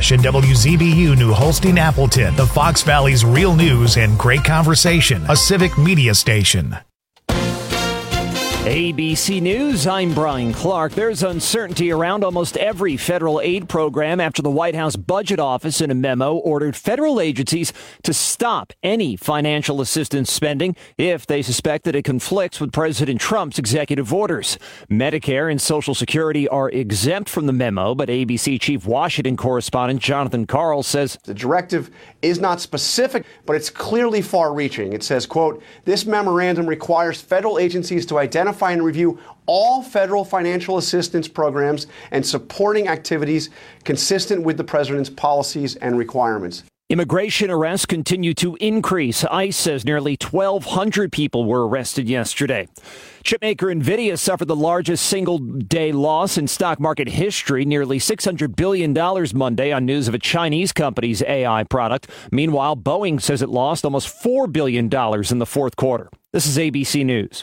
station WZBU New Holstein Appleton, the Fox Valley's real news and great conversation, a civic media station. ABC News, I'm Brian Clark. There's uncertainty around almost every federal aid program after the White House Budget Office in a memo ordered federal agencies to stop any financial assistance spending if they suspect that it conflicts with President Trump's executive orders. Medicare and Social Security are exempt from the memo, but ABC Chief Washington correspondent Jonathan Karl says the directive is not specific, but it's clearly far-reaching. It says, quote, this memorandum requires federal agencies to identify and review all federal financial assistance programs and supporting activities consistent with the president's policies and requirements. Immigration arrests continue to increase. ICE says nearly 1,200 people were arrested yesterday. Chipmaker NVIDIA suffered the largest single-day loss in stock market history, nearly $600 billion Monday on news of a Chinese company's AI product. Meanwhile, Boeing says it lost almost $4 billion in the fourth quarter. This is ABC News.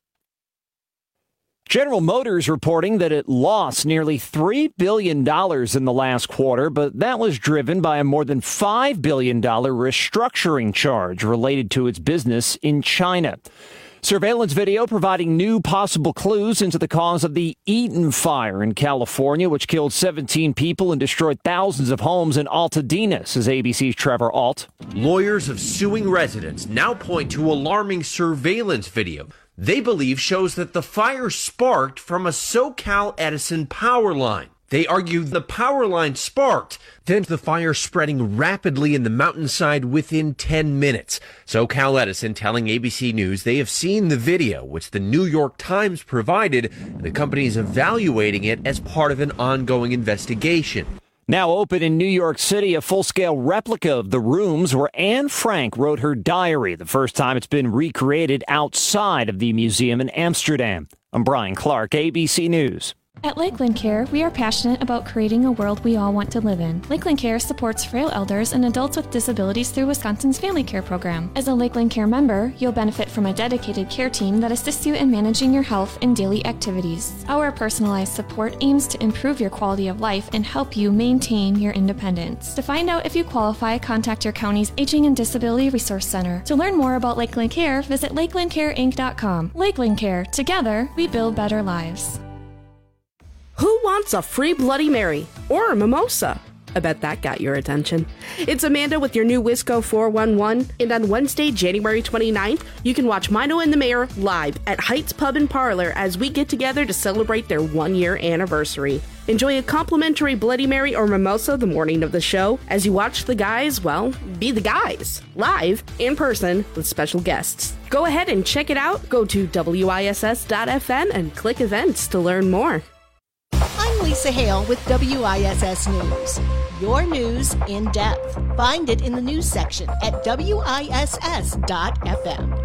General Motors reporting that it lost nearly $3 billion in the last quarter, but that was driven by a more than $5 billion restructuring charge related to its business in China. Surveillance video providing new possible clues into the cause of the Eaton fire in California, which killed 17 people and destroyed thousands of homes in Altadena, says ABC's Trevor Alt. Lawyers of suing residents now point to alarming surveillance video they believe shows that the fire sparked from a SoCal Edison power line. They argue the power line sparked, then the fire spreading rapidly in the mountainside within 10 minutes. SoCal Edison telling ABC News they have seen the video, which the New York Times provided, and the company is evaluating it as part of an ongoing investigation. Now open in New York City, a full-scale replica of the rooms where Anne Frank wrote her diary, the first time it's been recreated outside of the museum in Amsterdam. I'm Brian Clark, ABC News. At Lakeland Care, we are passionate about creating a world we all want to live in. Lakeland Care supports frail elders and adults with disabilities through Wisconsin's Family Care program. As a Lakeland Care member, you'll benefit from a dedicated care team that assists you in managing your health and daily activities. Our personalized support aims to improve your quality of life and help you maintain your independence. To find out if you qualify, contact your county's Aging and Disability Resource Center. To learn more about Lakeland Care, visit lakelandcareinc.com. Lakeland Care. Together, we build better lives. Who wants a free Bloody Mary or a mimosa? I bet that got your attention. It's Amanda with your new Wisco 411, and on Wednesday, January 29th, you can watch Mino and the Mayor live at Heights Pub and Parlor as we get together to celebrate their one-year anniversary. Enjoy a complimentary Bloody Mary or mimosa the morning of the show as you watch the guys, well, be the guys, live, in person, with special guests. Go ahead and check it out. Go to WISS.FM and click events to learn more. I'm Lisa Hale with WISS News. Your news in depth. Find it in the news section at WISS.FM.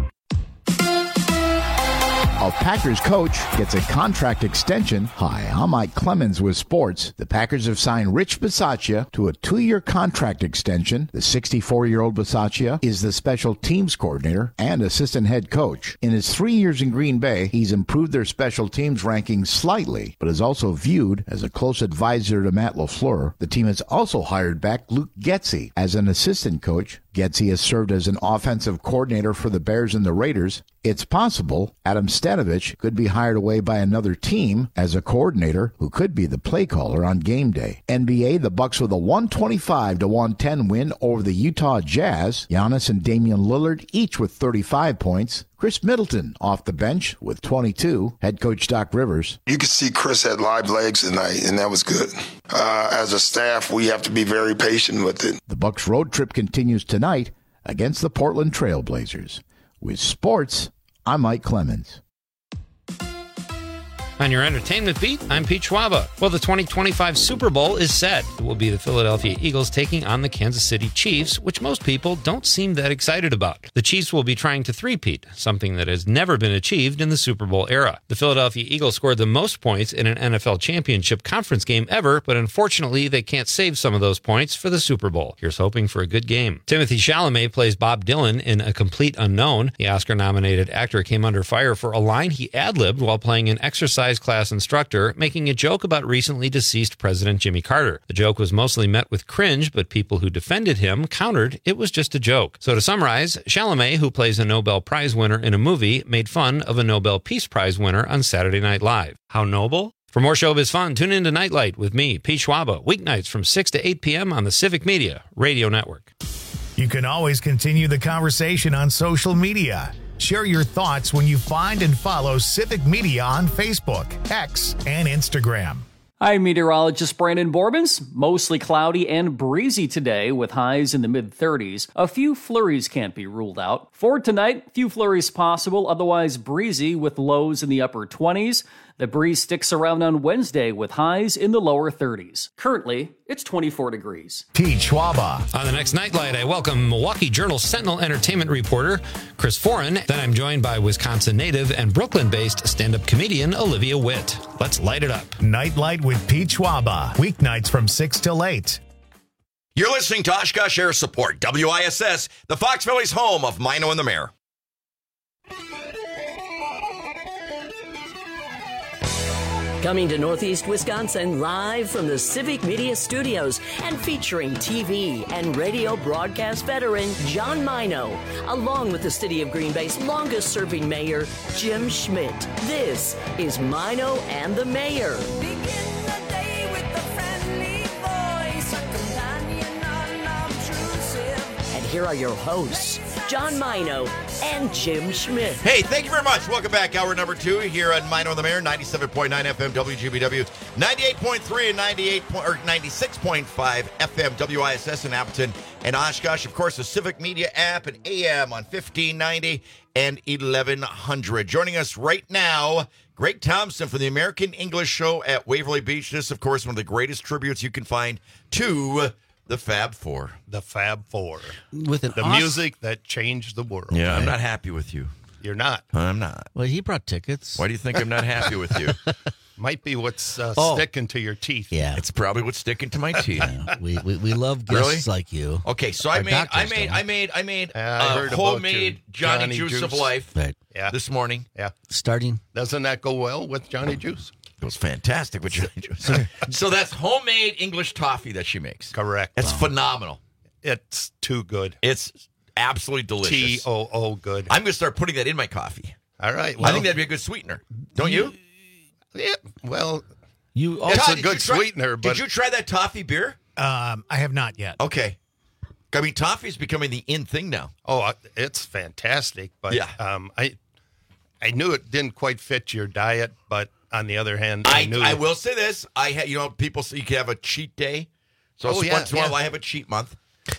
A Packers coach gets a contract extension. Hi, I'm Mike Clemens with sports. The Packers have signed Rich Bisaccia to a 2-year contract extension. The 64-year-old Bisaccia is the special teams coordinator and assistant head coach. In his 3 years in Green Bay, he's improved their special teams rankings slightly, but is also viewed as a close advisor to Matt LaFleur. The team has also hired back Luke Getsy as an assistant coach. Getsy has served as an offensive coordinator for the Bears and the Raiders. It's possible Adam Stanovich could be hired away by another team as a coordinator who could be the play caller on game day. NBA, the Bucks with a 125-110 win over the Utah Jazz. Giannis and Damian Lillard each with 35 points. Chris Middleton off the bench with 22. Head coach Doc Rivers. You could see Chris had live legs tonight, and that was good. As a staff, we have to be very patient with it. The Bucks road trip continues tonight against the Portland Trail Blazers. With sports, I'm Mike Clemens. On your entertainment beat, I'm Pete Schwaba. Well, the 2025 Super Bowl is set. It will be the Philadelphia Eagles taking on the Kansas City Chiefs, which most people don't seem that excited about. The Chiefs will be trying to three-peat, something that has never been achieved in the Super Bowl era. The Philadelphia Eagles scored the most points in an NFL championship conference game ever, but unfortunately, they can't save some of those points for the Super Bowl. Here's hoping for a good game. Timothée Chalamet plays Bob Dylan in A Complete Unknown. The Oscar-nominated actor came under fire for a line he ad-libbed while playing an exercise exercise class instructor making a joke about recently deceased President Jimmy Carter. The joke was mostly met with cringe, but people who defended him countered it was just a joke. So to summarize, Chalamet, who plays a Nobel Prize winner in a movie, made fun of a Nobel Peace Prize winner on Saturday Night Live. How noble? For more showbiz fun, tune in to Nightlight with me, Pete Schwaba, weeknights from 6 to 8 p.m. on the Civic Media Radio Network. You can always continue the conversation on social media. Share your thoughts when you find and follow Civic Media on Facebook, X, and Instagram. I'm meteorologist Brandon Borbens. Mostly cloudy and breezy today with highs in the mid-30s. A few flurries can't be ruled out. For tonight, few flurries possible, otherwise breezy with lows in the upper 20s. The breeze sticks around on Wednesday with highs in the lower 30s. Currently, it's 24 degrees. Pete Schwaba. On the next Nightlight, I welcome Milwaukee Journal-Sentinel entertainment reporter Chris Foran. Then I'm joined by Wisconsin native and Brooklyn-based stand-up comedian Olivia Witt. Let's light it up. Nightlight with Pete Schwaba. Weeknights from 6 till 8. You're listening to Oshkosh Air Support, WISS, the Fox Valley's home of Mino and the Mayor. Coming to Northeast Wisconsin live from the Civic Media Studios and featuring TV and radio broadcast veteran John Mino, along with the City of Green Bay's longest-serving mayor, Jim Schmidt. This is Mino and the Mayor. Begin the day with a friendly voice, a companion unobtrusive. And here are your hosts, John Mino and Jim Schmidt. Hey, thank you very much. Welcome back. Hour number 2 here on Mino and the Mayor, 97.9 FM WGBW, 98.3 and 96.5 FM WISS in Appleton and Oshkosh. Of course, the Civic Media app and AM on 1590 and 1100. Joining us right now, Greg Thompson from the American English Show at Waverly Beach. This, of course, one of the greatest tributes you can find to the Fab Four. The Fab Four. With the music that changed the world. Yeah, right? I'm not happy with you. You're not. I'm not. Well, he brought tickets. Why do you think I'm not happy with you? Might be what's sticking to your teeth. Yeah, it's probably what's sticking to my teeth. Yeah, we love guests like you. Okay, so I made homemade Johnny Juice of Life this morning. Yeah, starting. Doesn't that go well with Johnny Juice? It was fantastic with Johnny Juice. So that's homemade English toffee that she makes. Correct. It's phenomenal. It's too good. It's absolutely delicious. TOO good. I'm going to start putting that in my coffee. All right. Well, I think that'd be a good sweetener. Don't you? Yeah. Well, it's a good sweetener. But did you try that toffee beer? I have not yet. Okay. I mean, toffee is becoming the in thing now. Oh, it's fantastic. But yeah. I knew it didn't quite fit your diet, but on the other hand, I will say this: people say you can have a cheat day. So once in a while, I have a cheat month.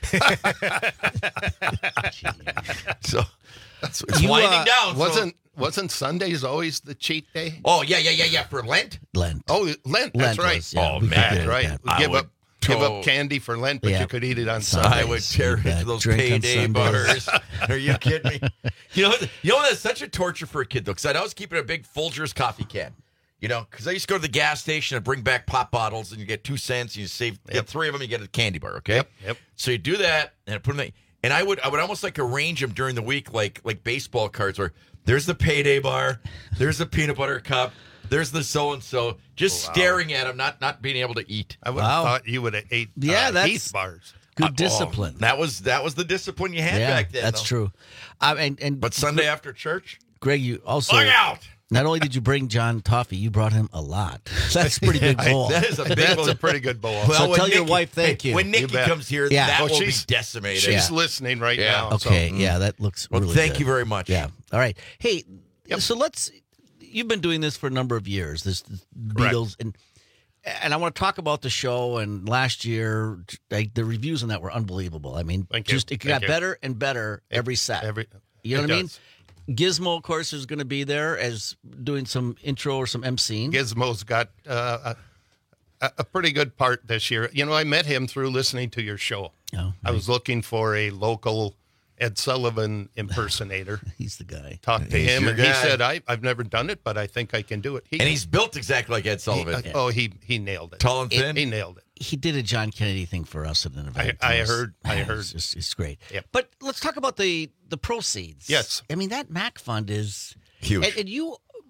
So it's winding down. Wasn't Sundays always the cheat day? Oh yeah. For Lent. Oh, Lent. That's right. Was, yeah, oh man, right. Give up candy for Lent, but you could eat it on Sunday. I would tear into those payday butters. Are you kidding me? You know that's such a torture for a kid though, because I'd always keep it in a big Folgers coffee can. You know, because I used to go to the gas station and bring back pop bottles, and you get 2 cents, and you get 3 of them, you get a candy bar. Okay. Yep. So you do that, and put them. And I would almost like arrange them during the week, like baseball cards, where there's the payday bar, there's the peanut butter cup. There's the so-and-so, just staring at him, not being able to eat. I would have thought you would have ate Heath bars. Good discipline. That was the discipline you had back then. That's true. But Sunday after church? Greg, you also... Look out! Not only did you bring John toffee, you brought him a lot. That's a pretty big bowl. That's a pretty good bowl. Well, so tell your wife thank you. When Nikki comes here, that will be decimated. She's listening right now. Okay, that looks really good. Thank you very much. Yeah. All right. Hey, so you've been doing this for a number of years, this Beatles, and I want to talk about the show. And last year, the reviews on that were unbelievable. I mean, it got better and better every set. You know what I mean? Gizmo, of course, is going to be there as doing some intro or some emceeing. Gizmo's got a pretty good part this year. You know, I met him through listening to your show. Oh, nice. I was looking for a local Ed Sullivan impersonator. He's the guy. Talked to him, and he said, I've never done it, but I think I can do it. He's built exactly like Ed Sullivan. He nailed it. Tall and thin? He nailed it. He did a John Kennedy thing for us at an event. I heard. It's great. Yep. But let's talk about the proceeds. Yes. I mean, that MAC fund is huge. And you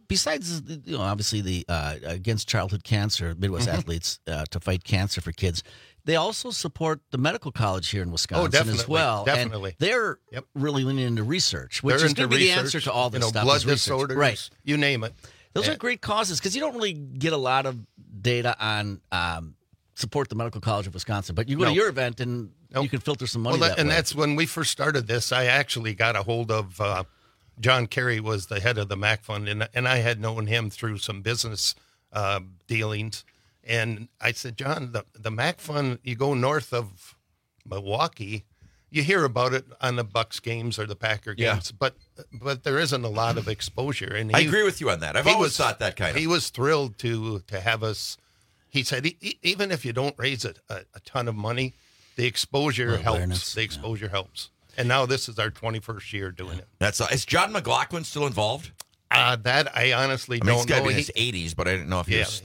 besides, obviously the against childhood cancer, Midwest athletes to fight cancer for kids, they also support the medical college here in Wisconsin as well. Definitely. And they're really leaning into research, which They're is going to be the answer to all this stuff. blood is research. disorders, right? You name it. Those are great causes because you don't really get a lot of data on support the medical college of Wisconsin, but you go to your event and you can filter some money. And that's when we first started this. I actually got a hold of John Kerry, was the head of the MAC Fund, and I had known him through some business dealings. And I said, John, the MAC Fund, you go north of Milwaukee, you hear about it on the Bucks games or the Packer games, but there isn't a lot of exposure. And I agree with you on that. I've always thought that kind of. He was thrilled to have us. He said, even if you don't raise a ton of money, the exposure helps. The exposure helps. And now this is our 21st year doing it. Is John McLaughlin still involved? That I honestly don't he's got to know. be in his 80s, but I didn't know if he was.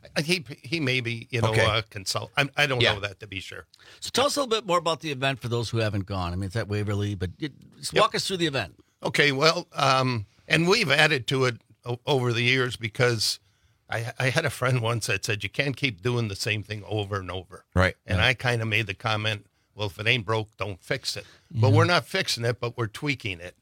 He may be, consult. I don't know that to be sure. So tell us a little bit more about the event for those who haven't gone. I mean, it's at Waverly, but just walk us through the event. Okay, well, and we've added to it over the years because I had a friend once that said you can't keep doing the same thing over and over. Right. And I kind of made the comment, well, if it ain't broke, don't fix it. But we're not fixing it, but we're tweaking it.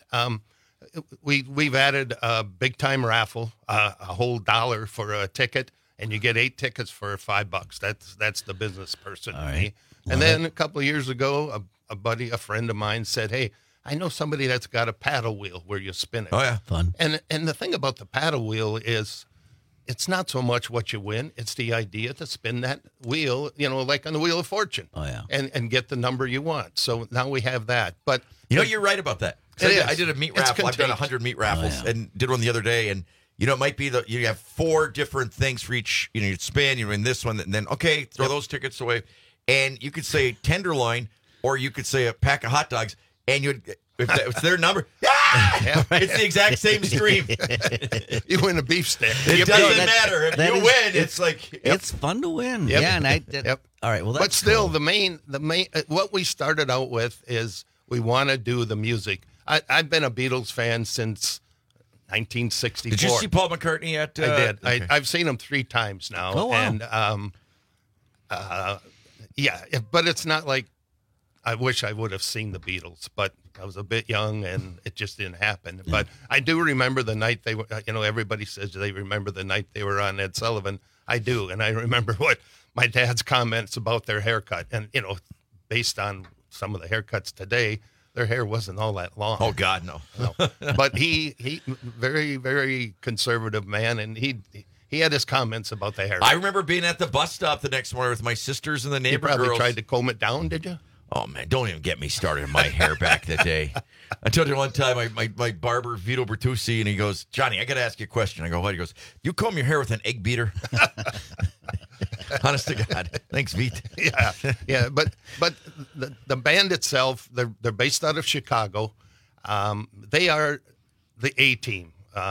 We've added a big time raffle, a whole $1 for a ticket, and you get 8 tickets for $5. That's the business person to me. And then a couple of years ago, a friend of mine said, hey, I know somebody that's got a paddle wheel where you spin it. Oh, yeah. Fun. And the thing about the paddle wheel is it's not so much what you win. It's the idea to spin that wheel, like on the Wheel of Fortune. Oh, yeah. And get the number you want. So now we have that. But you're right about that. I did a meat raffle. I've done 100 meat raffles and did one the other day. And, it might be you have 4 different things for each. You spin, you win this one, and then, throw those tickets away. And you could say tenderloin, or you could say a pack of hot dogs, and if it's their number, it's the exact same scream. You win a beef stick. It doesn't matter. If you win, it's like... It's fun to win. Yep. Yeah, and all right, well, that's but still, cool. the main, what we started out with is we want to do the music. I've been a Beatles fan since 1964. Did you see Paul McCartney at... I did. Okay. I've seen him 3 times now. Oh, wow. And, but it's not like I wish I would have seen the Beatles, but I was a bit young and it just didn't happen. Yeah. But I do remember the night they were, everybody says they remember the night they were on Ed Sullivan. I do. And I remember what my dad's comments about their haircut. And, based on some of the haircuts today, their hair wasn't all that long. Oh, God, no. But he very, very conservative man, and he had his comments about the hair. I remember being at the bus stop the next morning with my sisters and the neighbor girls. You probably girls. tried to comb it down, did you? Oh, man, don't even get me started on my hair back that day. I told you one time, my barber, Vito Bertucci, and he goes, Johnny, I got to ask you a question. I go, what? He goes, you comb your hair with an egg beater? Honest to God. Thanks, Vito. Yeah. But the band itself, they're based out of Chicago. They are the A-team.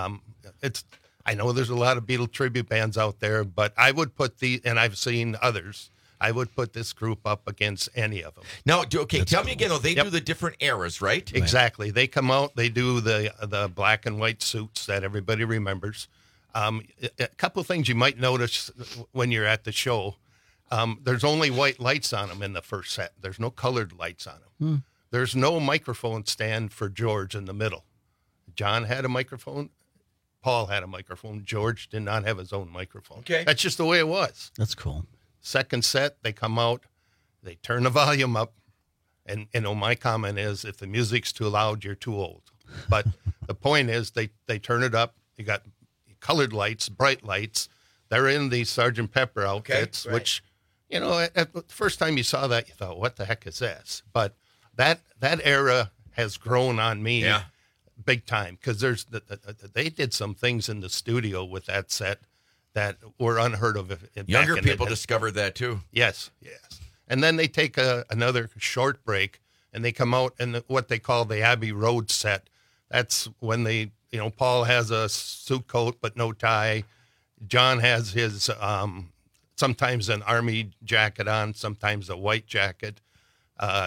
I know there's a lot of Beatle tribute bands out there, but I would put and I've seen others, I would put this group up against any of them. No, tell me again, though, they do the different eras, right? Exactly. They come out, they do the black and white suits that everybody remembers. A couple of things you might notice when you're at the show. There's only white lights on them in the first set. There's no colored lights on them. There's no microphone stand for George in the middle. John had a microphone. Paul had a microphone. George did not have his own microphone. Okay. That's just the way it was. That's cool. Second set, they come out, they turn the volume up, and my comment is, if the music's too loud, you're too old. But the point is, they turn it up. You got colored lights, bright lights. They're in the Sgt. Pepper outfits, which, at the first time you saw that, you thought, what the heck is this? But that era has grown on me big time, because they did some things in the studio with that set that were unheard of. Younger people discovered that, too. Yes. And then they take another short break, and they come out in what they call the Abbey Road set. That's when Paul has a suit coat but no tie. John has his sometimes an army jacket on, sometimes a white jacket.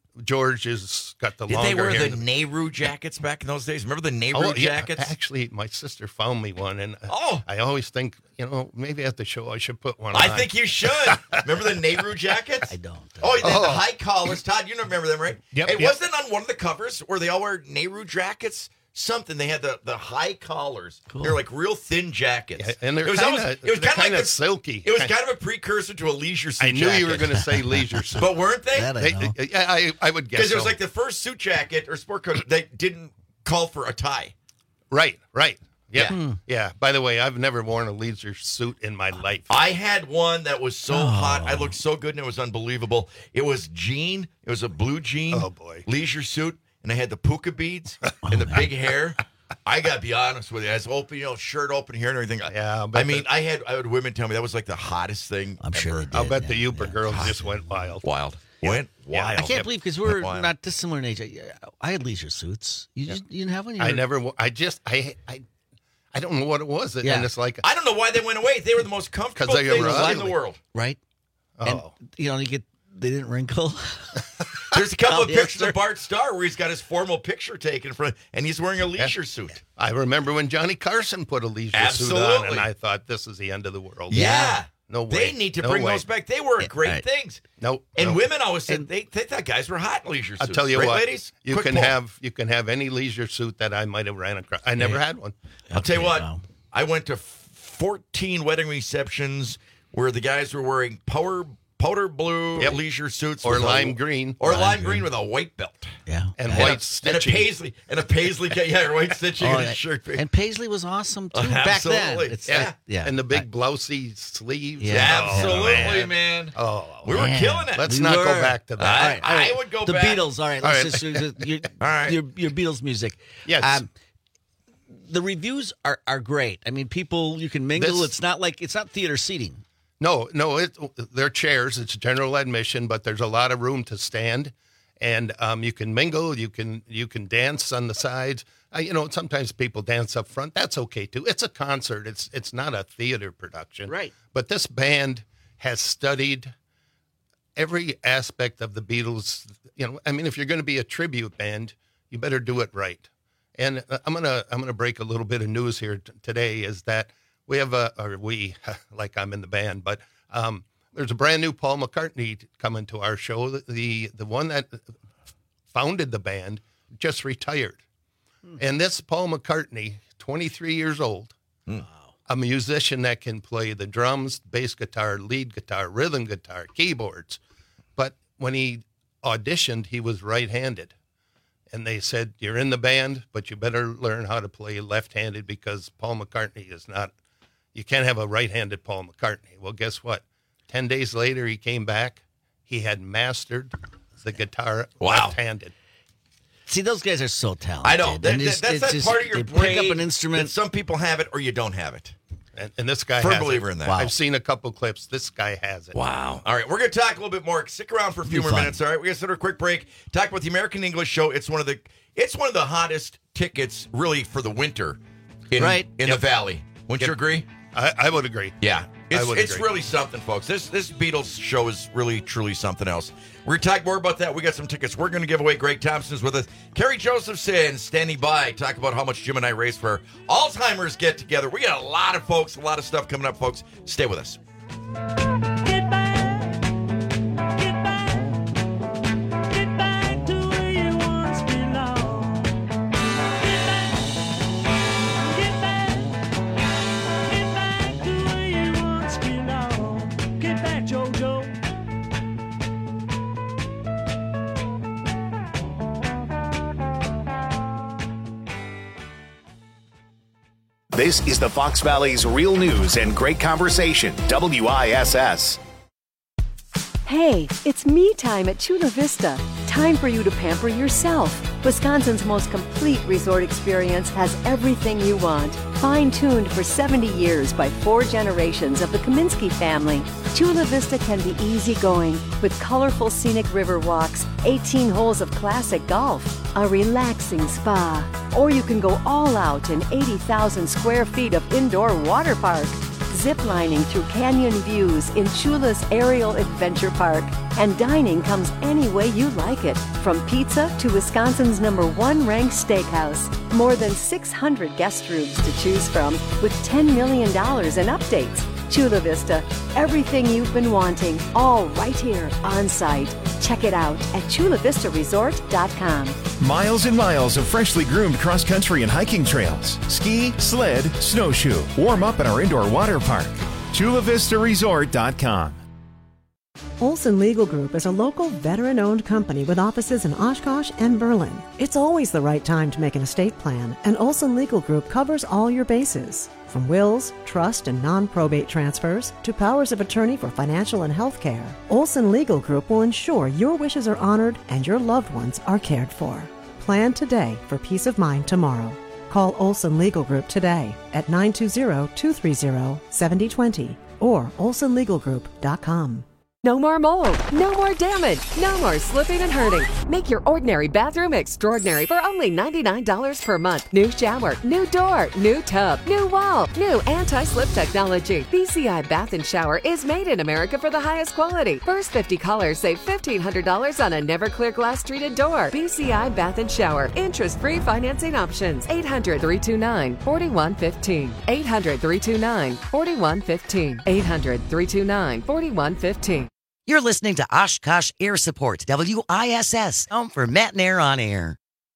George has got the Did longer they wear hair. the Nehru jackets back in those days? Remember the Nehru jackets? Actually, my sister found me one, and Oh. I always think, maybe at the show I should put one on. I think you should. Remember the Nehru jackets? I don't. Oh, they had the high collars. Todd, you remember them, right? Yep, Hey, yep. wasn't it on one of the covers where they all wear Nehru jackets? Something. They had the high collars. Cool. They're like real thin jackets. Yeah, and they're it was kinda- almost, it was they're kind of kinda like silky. It was kind of a precursor to a leisure suit I knew you were jacket. going to say leisure suit. But weren't they? That I know. Yeah, I would guess Because it was so. like the first suit jacket or sport coat that didn't call for a tie. Right. Yeah. Yeah. Yeah. By the way, I've never worn a leisure suit in my life. I had one that was so hot. I looked so good and it was unbelievable. It was jean. It was a blue jean. Oh, boy. Leisure suit. And I had the puka beads and the big hair. I got to be honest with you. I was open, shirt open here and everything. Yeah, I mean, I had women tell me that was like the hottest thing. I'm sure they did. I'll bet the Uper girls just went wild. Went wild. I can't believe because we're Wild. not dissimilar in age. I had leisure suits. You didn't have one? You I were- never. I don't know what it was. Yeah. And it's like, I don't know why they went away. They were the most comfortable 'Cause they things were in ugly. the world. Right? oh, And, they didn't wrinkle. There's a couple of Yes, pictures sir. of Bart Starr where he's got his formal picture taken and he's wearing a leisure suit. I remember when Johnny Carson put a leisure suit on, Absolutely. and I thought this is the end of the world. Yeah. No way. They need to No bring way. those back. They were great right. things. Nope. And nope. women always said they thought guys were hot in leisure suits. I'll tell you right, what, ladies? you Quick can poll. have any leisure suit that I might have ran across. I never had one. I'll tell you what. Wow. I went to 14 wedding receptions where the guys were wearing powder blue Yep. leisure suits Or with lime green. or lime green with a white belt Yeah. And and white and a stitching. paisley or white stitching Oh, and yeah. a shirt. And Paisley was awesome too back then. Absolutely. It's Yeah. like- yeah. And the big blousy sleeves. Yeah. Oh, Absolutely, man. Oh, We were man. killing it. let's We not were. go back to that. I would go the back. Beatles. All right, let's All just your, All right. your Beatles music. Yes. The reviews are great. I mean, people you can mingle. This- It's not theater seating. No, they're chairs. It's general admission, but there's a lot of room to stand, and you can mingle. You can dance on the sides. Sometimes people dance up front. That's okay too. It's a concert. It's not a theater production, Right. But this band has studied every aspect of the Beatles. If you're going to be a tribute band, you better do it right. And I'm gonna break a little bit of news here today. Is that we have like I'm in the band, but there's a brand new Paul McCartney coming to our show. The one that founded the band just retired, and this Paul McCartney, 23 years old, a musician that can play the drums, bass guitar, lead guitar, rhythm guitar, keyboards. But when he auditioned, he was right-handed. And they said, you're in the band, but you better learn how to play left-handed because Paul McCartney is not, you can't have a right-handed Paul McCartney. Well, guess what? 10 days later, he came back. He had mastered the guitar left-handed. See, those guys are so talented. I know. And That's that part of your they brain pick up an instrument. that some people have it or you don't have it. And this guy Firm has believer it. in that. Wow. I've seen a couple clips. This guy has it. Wow. All right, we're going to talk a little bit more. Stick around for a few Be more fun. minutes. All right, we're going to set a quick break. Talk about the American English Show. It's one of the hottest tickets, really, for the winter in the Valley. Wouldn't you agree? I would agree. Yeah. I would It's agree. really something, folks. This Beatles show is really, truly something else. We're going to talk more about that. We got some tickets. We're going to give away. Greg Thompson's with us. Kerry Josephson standing by. Talk about how much Jim and I raised for Alzheimer's get together. We got a lot of folks, a lot of stuff coming up, folks. Stay with us. This is the Fox Valley's Real News and Great Conversation, WISS. Hey, it's me time at Chula Vista. Time for you to pamper yourself. Wisconsin's most complete resort experience has everything you want. Fine-tuned for 70 years by 4 generations of the Kaminsky family. Chula Vista can be easygoing with colorful scenic river walks, 18 holes of classic golf, a relaxing spa, or you can go all out in 80,000 square feet of indoor water park. ziplining through canyon views in Chula's Aerial Adventure Park. And dining comes any way you like it, from pizza to Wisconsin's #1 ranked steakhouse. More than 600 guest rooms to choose from, with $10 million in updates. Chula Vista, everything you've been wanting, all right here on site. Check it out at chulavistaresort.com. Miles and miles of freshly groomed cross-country and hiking trails. Ski, sled, snowshoe. Warm up at our indoor water park. chulavistaresort.com. Olson Legal Group is a local veteran-owned company with offices in Oshkosh and Berlin. It's always the right time to make an estate plan, and Olson Legal Group covers all your bases. From wills, trust, and non-probate transfers to powers of attorney for financial and health care, Olson Legal Group will ensure your wishes are honored and your loved ones are cared for. Plan today for peace of mind tomorrow. Call Olson Legal Group today at 920-230-7020 or olsonlegalgroup.com. No more mold, no more damage, no more slipping and hurting. Make your ordinary bathroom extraordinary for only $99 per month. New shower, new door, new tub, new wall, new anti-slip technology. BCI Bath and Shower is made in America for the highest quality. First 50 callers save $1,500 on a never clear glass treated door. BCI Bath and Shower. Interest-free financing options. 800-329-4115. 800-329-4115. 800-329-4115. You're listening to Oshkosh Air Support, WISS, home for Matt and Air on Air.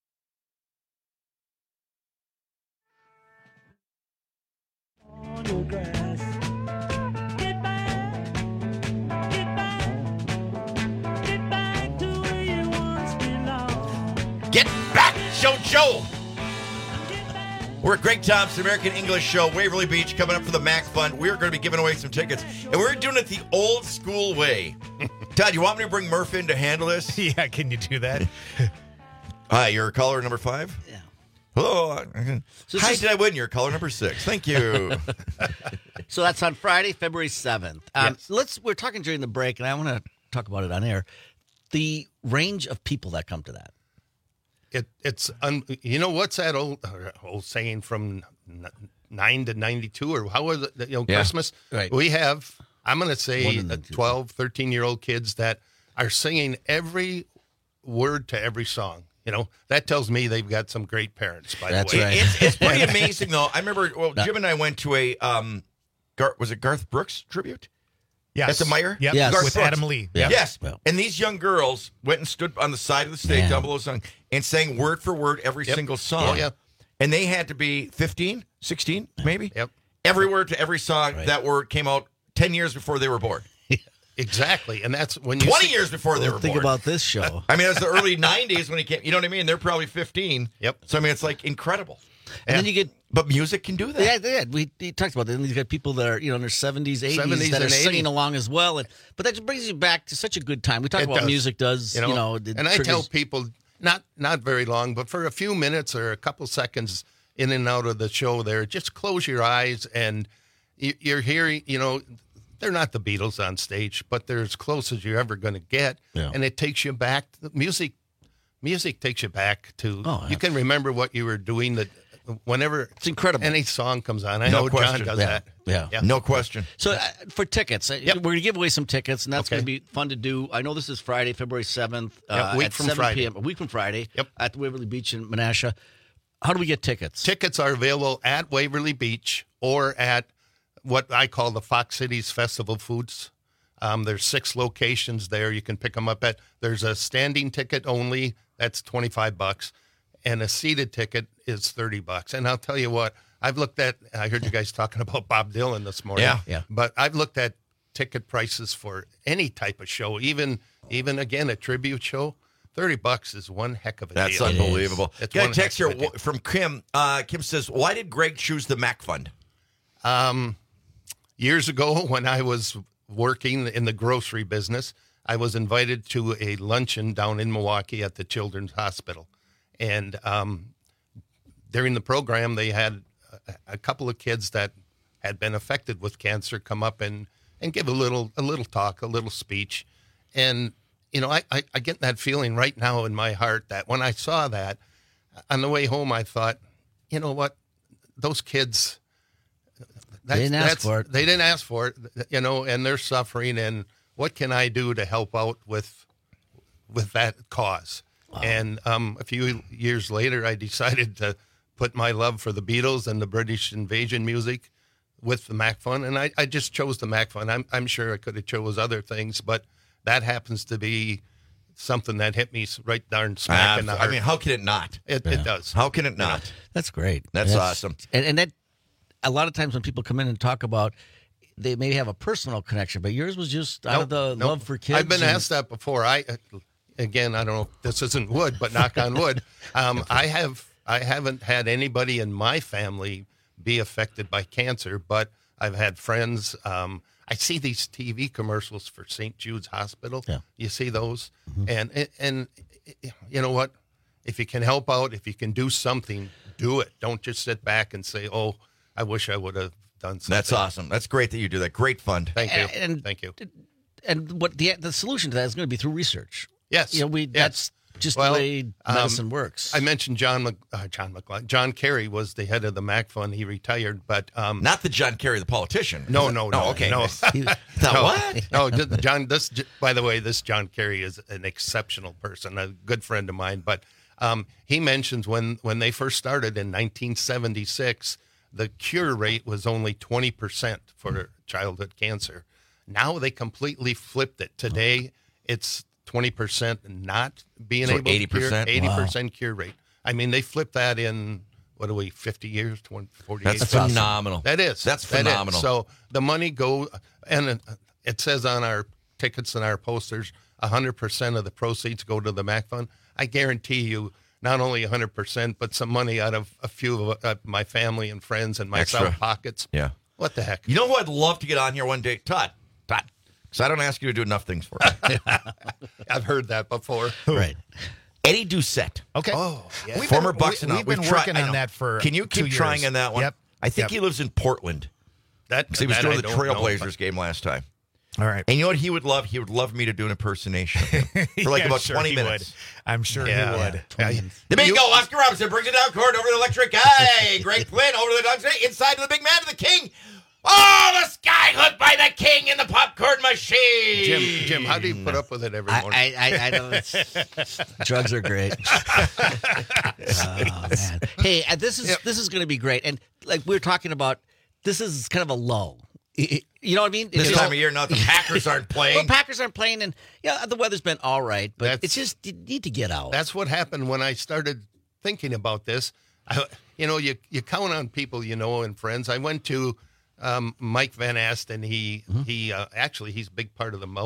Get back, Joe. We're at Greg Thompson American English Show, Waverly Beach, coming up for the MAC Fund. We're going to be giving away some tickets, and we're doing it the old school way. Todd, you want me to bring Murph in to handle this? Yeah, can you do that? Hi, you're caller number 5? Yeah. Hello. Hi, did I win? You're caller number 6. Thank you. So that's on Friday, February 7th. Yes. We're talking during the break, and I want to talk about it on air. The range of people that come to that. You know, what's that old saying from 9 to 92, or how was it, Christmas? Right. We have, I'm going to say, 12, 12, 13-year-old kids that are singing every word to every song. You know, that tells me they've got some great parents, by the way. Right. It's pretty amazing, though. I remember, Jim and I went to a, was it Garth Brooks tribute? Yes. At the Meyer? Yep. Yes. With Adam Lee. Yeah. Yep. Yes. Well. And these young girls went and stood on the side of the stage down below the song and sang word for word every single song. Oh, yeah. And they had to be 15, 16, maybe? Yep. Every word to every song. Right. That word came out 10 years before they were born. Exactly. And that's when you 20 years before they were Think born. about this show. I mean, it's the early 90s when he came. You know what I mean? They're probably 15. Yep. So, I mean, it's like incredible. And then you get... But music can do that. Yeah. We talked about that. And you got people that are, in their 70s, 80s that are and singing 80s. along as well. But that just brings you back to such a good time. We talk It about what does. music does, and I tell people, not very long, but for a few minutes or a couple seconds in and out of the show there, just close your eyes and you're hearing, they're not the Beatles on stage, but they're as close as you're ever going to get. Yeah. And it takes you back. Music takes you back to, you can remember what you were doing whenever it's incredible. Any song comes on. I No know question. John does Yeah. that. Yeah. No question. So for tickets, we're going to give away some tickets, and that's going to be fun to do. I know this is Friday, February 7th A week at from 7 Friday. p.m. A week from Friday at the Waverly Beach in Menasha. How do we get tickets? Tickets are available at Waverly Beach or at what I call the Fox Cities Festival Foods. There's 6 locations there. You can pick them up at. There's a standing ticket only. That's $25, and a seated ticket is $30. And I'll tell you what, I heard you guys talking about Bob Dylan this morning. Yeah. But I've looked at ticket prices for any type of show, even again a tribute show. $30 is one heck of a That's deal. unbelievable. It's Got one a text heck here of a deal. from Kim. Kim says, why did Greg choose the MAC Fund? Years ago, when I was working in the grocery business, I was invited to a luncheon down in Milwaukee at the Children's Hospital. And during the program, they had a couple of kids that had been affected with cancer come up and give a little talk, a little speech. And, I get that feeling right now in my heart that when I saw that, on the way home, I thought, you know what, those kids, They didn't ask for it. They didn't ask for it, you know, and they're suffering. And what can I do to help out with that cause? Wow. And a few years later, I decided to put my love for the Beatles and the British invasion music with the Mac Fun, and I just chose the Mac Fun. I'm sure I could have chose other things, but that happens to be something that hit me right darn smack in the heart. I mean, how can it not? It does. How can it not? That's great. That's awesome. And that a lot of times when people come in and talk about, they may have a personal connection, but yours was just out of the love for kids. I've been asked that before. Again, I don't know if this isn't wood, but knock on wood. I haven't had anybody in my family be affected by cancer, but I've had friends. I see these TV commercials for St. Jude's Hospital. Yeah. You see those, and you know what? If you can help out, if you can do something, do it. Don't just sit back and say, "Oh, I wish I would have done something." That's awesome. That's great that you do that. Great fund. Thank you. Thank you. And what the solution to that is going to be through research. Yes. You know, that's just the way medicine works. I mentioned John Kerry was the head of the Mac Fund. He retired, but not the John Kerry, the politician. No. Okay. No. What? No, John. By the way, this John Kerry is an exceptional person, a good friend of mine. But he mentions when they first started in 1976, the cure rate was only 20% for childhood cancer. Now they completely flipped it. Today, it's 20% not being able to 80%? cure, 80% Wow. cure rate. I mean, they flipped that in, 50 years, 48 That's phenomenal. That is. That's phenomenal. So the money go, and it says on our tickets and our posters, 100% of the proceeds go to the Mac Fund. I guarantee you, not only 100%, but some money out of a few of my family and friends and myself Extra. pockets. Yeah. What the heck? You know who I'd love to get on here one day? Todd. Because I don't ask you to do enough things for me. I've heard that before. Right. Eddie Doucette. Okay. Oh, yeah. Former Bucks and We've been working on that for Can you 2 keep years. trying on that one? Yep. I think he lives in Portland. Because he was doing the Trailblazers game last time. All right. And you know what he would love? He would love me to do an impersonation of him for like about 20 minutes. I'm sure he would. The bingo, Oscar Robinson brings it down court over the electric guy. Greg Flynn over the Ducks, inside to the big man to the king. Oh, the sky hooked by the king in the popcorn machine. Jim, how do you put up with it every morning? I don't. Drugs are great. Oh, man. Hey, this is going to be great. And like we were talking about, this is kind of a lull. You know what I mean? This time of year, now the Packers aren't playing. Well, Packers aren't playing, and the weather's been all right, but it's just you need to get out. That's what happened when I started thinking about this. You count on people and friends. I went to Mike Van Asten. He actually he's a big part of the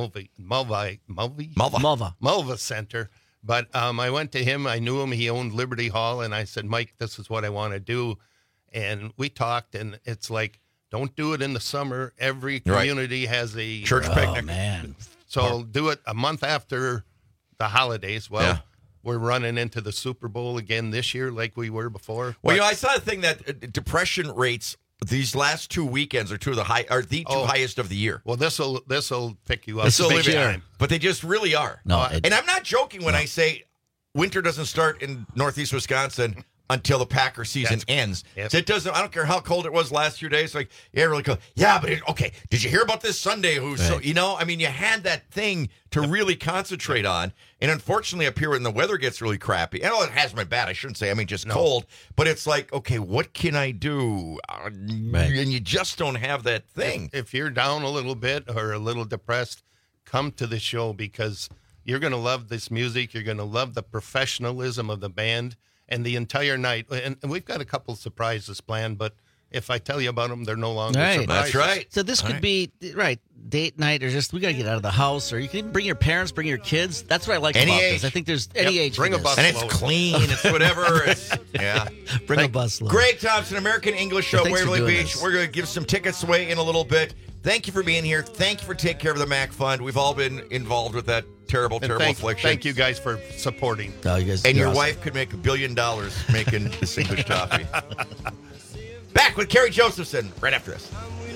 Mulva Center. But I went to him. I knew him. He owned Liberty Hall, and I said, Mike, this is what I want to do. And we talked, and it's like, don't do it in the summer. Every community has a church picnic. Man. So do it a month after the holidays. Well, we're running into the Super Bowl again this year like we were before. Well, I saw the thing that depression rates these last 2 weekends are the two highest of the year. Well, this'll pick you up. This'll live time. But they just really are. No, and I'm not joking when I say winter doesn't start in Northeast Wisconsin until the Packer season ends. Yep. So it doesn't. I don't care how cold it was last few days. Like, really cold. Yeah, but did you hear about this Sunday? You had that thing to really concentrate on. And unfortunately, up here when the weather gets really crappy, and it has been bad. I shouldn't say. I mean, just cold. But it's like, okay, what can I do? And you just don't have that thing. If you're down a little bit or a little depressed, come to the show because you're going to love this music. You're going to love the professionalism of the band. And the entire night, and we've got a couple surprises planned, but if I tell you about them, they're no longer surprises. That's right. So this could be, date night, or just, we got to get out of the house, or you can even bring your parents, bring your kids. That's what I like about this. I think there's any age. Bring a bus and it's clean, it's whatever. Bring a bus load. Greg Thompson, American English Show, Waverly Beach. We're going to give some tickets away in a little bit. Thank you for being here. Thank you for taking care of the Mac Fund. We've all been involved with that terrible affliction. Thank you guys for supporting. Your wife could make $1 billion making this English toffee. Back with Kerry Josephson right after this.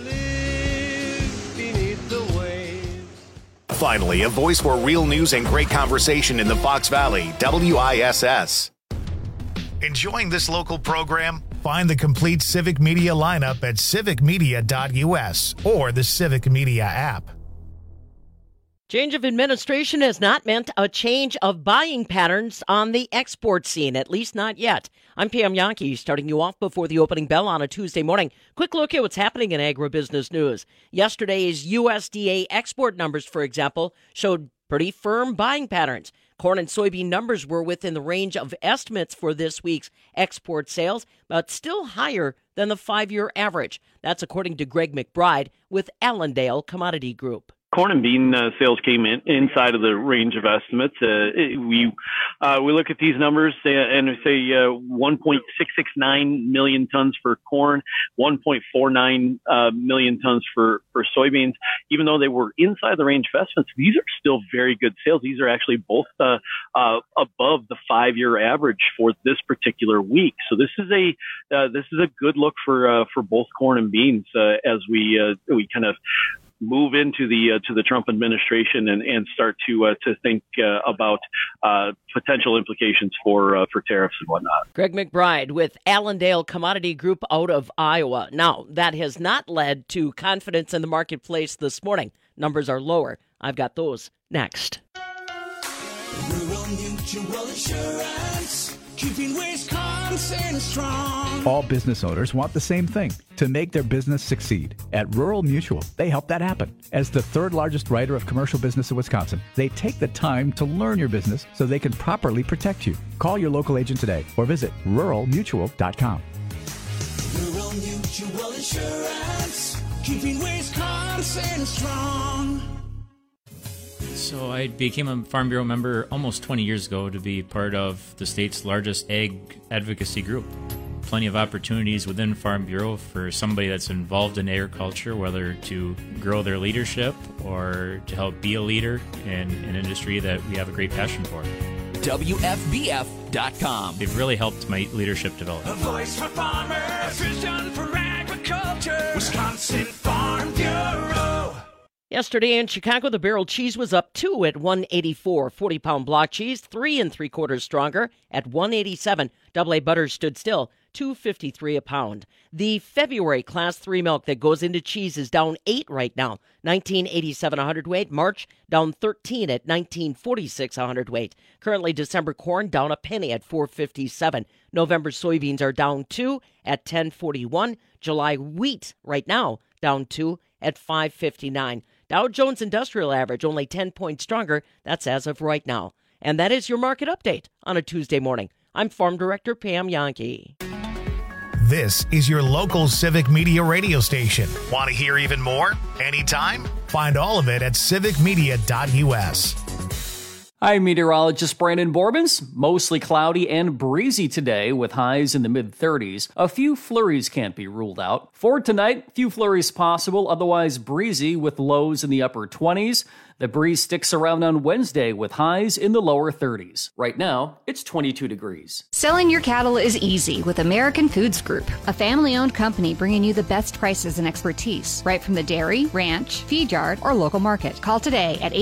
Finally, a voice for real news and great conversation in the Fox Valley, WISS. Enjoying this local program? Find the complete Civic Media lineup at civicmedia.us or the Civic Media app. Change of administration has not meant a change of buying patterns on the export scene, at least not yet. I'm Pam Yankee, starting you off before the opening bell on a Tuesday morning. Quick look at what's happening in agribusiness news. Yesterday's USDA export numbers, for example, showed pretty firm buying patterns. Corn and soybean numbers were within the range of estimates for this week's export sales, but still higher than the 5-year average. That's according to Greg McBride with Allendale Commodity Group. Corn and bean sales came in inside of the range of estimates. We look at these numbers and we say 1.669 million tons for corn, 1.49 million tons for soybeans. Even though they were inside the range of estimates, these are still very good sales. These are actually both above the 5-year average for this particular week. So this is a good look for both corn and beans as we kind of move into the Trump administration and start to think about potential implications for tariffs and whatnot. Greg McBride with Allendale Commodity Group out of Iowa. Now, that has not led to confidence in the marketplace this morning. Numbers are lower. I've got those next. Rural Mutual Insurance, keeping Wisconsin strong. All business owners want the same thing, to make their business succeed. At Rural Mutual, they help that happen. As the third largest writer of commercial business in Wisconsin, they take the time to learn your business so they can properly protect you. Call your local agent today or visit ruralmutual.com. Rural Mutual Insurance, keeping Wisconsin strong. So I became a Farm Bureau member almost 20 years ago to be part of the state's largest ag advocacy group. Plenty of opportunities within Farm Bureau for somebody that's involved in agriculture, whether to grow their leadership or to help be a leader in an industry that we have a great passion for. WFBF.com. They've really helped my leadership develop. A voice for farmers, a vision for agriculture, Wisconsin Farm Bureau. Yesterday in Chicago, the barrel cheese was up 2 at $1.84. 40-pound block cheese, 3 3/4 stronger at $1.87. Double A butter stood still, $2.53 a pound. The February Class 3 milk that goes into cheese is down 8 right now, $19.87 a hundredweight. March down 13 at $19.46 a hundredweight. Currently, December corn down a penny at $4.57. November soybeans are down 2 at $10.41. July wheat right now down 2 at $5.59. Dow Jones Industrial Average only 10 points stronger. That's as of right now. And that is your market update on a Tuesday morning. I'm Farm Director Pam Yankee. This is your local Civic Media radio station. Want to hear even more? Anytime? Find all of it at civicmedia.us. I'm meteorologist Brandon Borbens. Mostly cloudy and breezy today with highs in the mid-30s. A few flurries can't be ruled out. For tonight, few flurries possible, otherwise breezy with lows in the upper 20s. The breeze sticks around on Wednesday with highs in the lower 30s. Right now, it's 22 degrees. Selling your cattle is easy with American Foods Group, a family-owned company bringing you the best prices and expertise, right from the dairy, ranch, feed yard, or local market. Call today at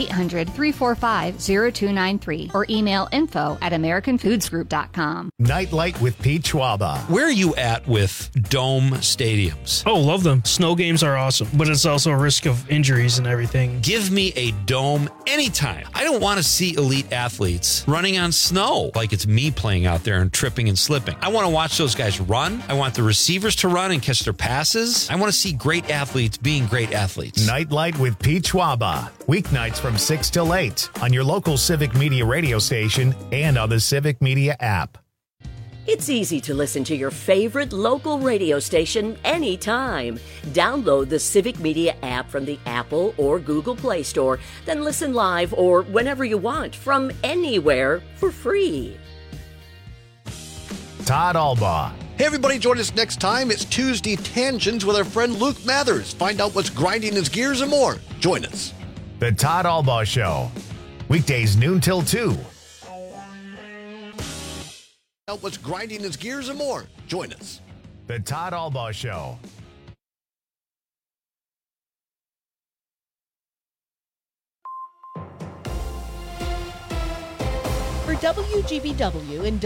800-345-0293 or email info@americanfoodsgroup.com. Nightlight with Pete Schwaba. Where are you at with dome stadiums? Oh, love them. Snow games are awesome, but it's also a risk of injuries and everything. Give me a dome anytime. I don't want to see elite athletes running on snow like it's me playing out there and tripping and slipping. I want to watch those guys run. I want the receivers to run and catch their passes. I want to see great athletes being great athletes. Nightlight with Pete Schwaba. Weeknights from 6 till 8 on your local Civic Media radio station and on the Civic Media app. It's easy to listen to your favorite local radio station anytime. Download the Civic Media app from the Apple or Google Play Store, then listen live or whenever you want from anywhere for free. Todd Albaugh. Hey everybody, join us next time. It's Tuesday Tangents with our friend Luke Mathers. Find out what's grinding his gears and more. Join us. The Todd Albaugh Show. Weekdays noon till 2. What's grinding his gears and more. Join us. The Todd Albaugh Show. For WGBW and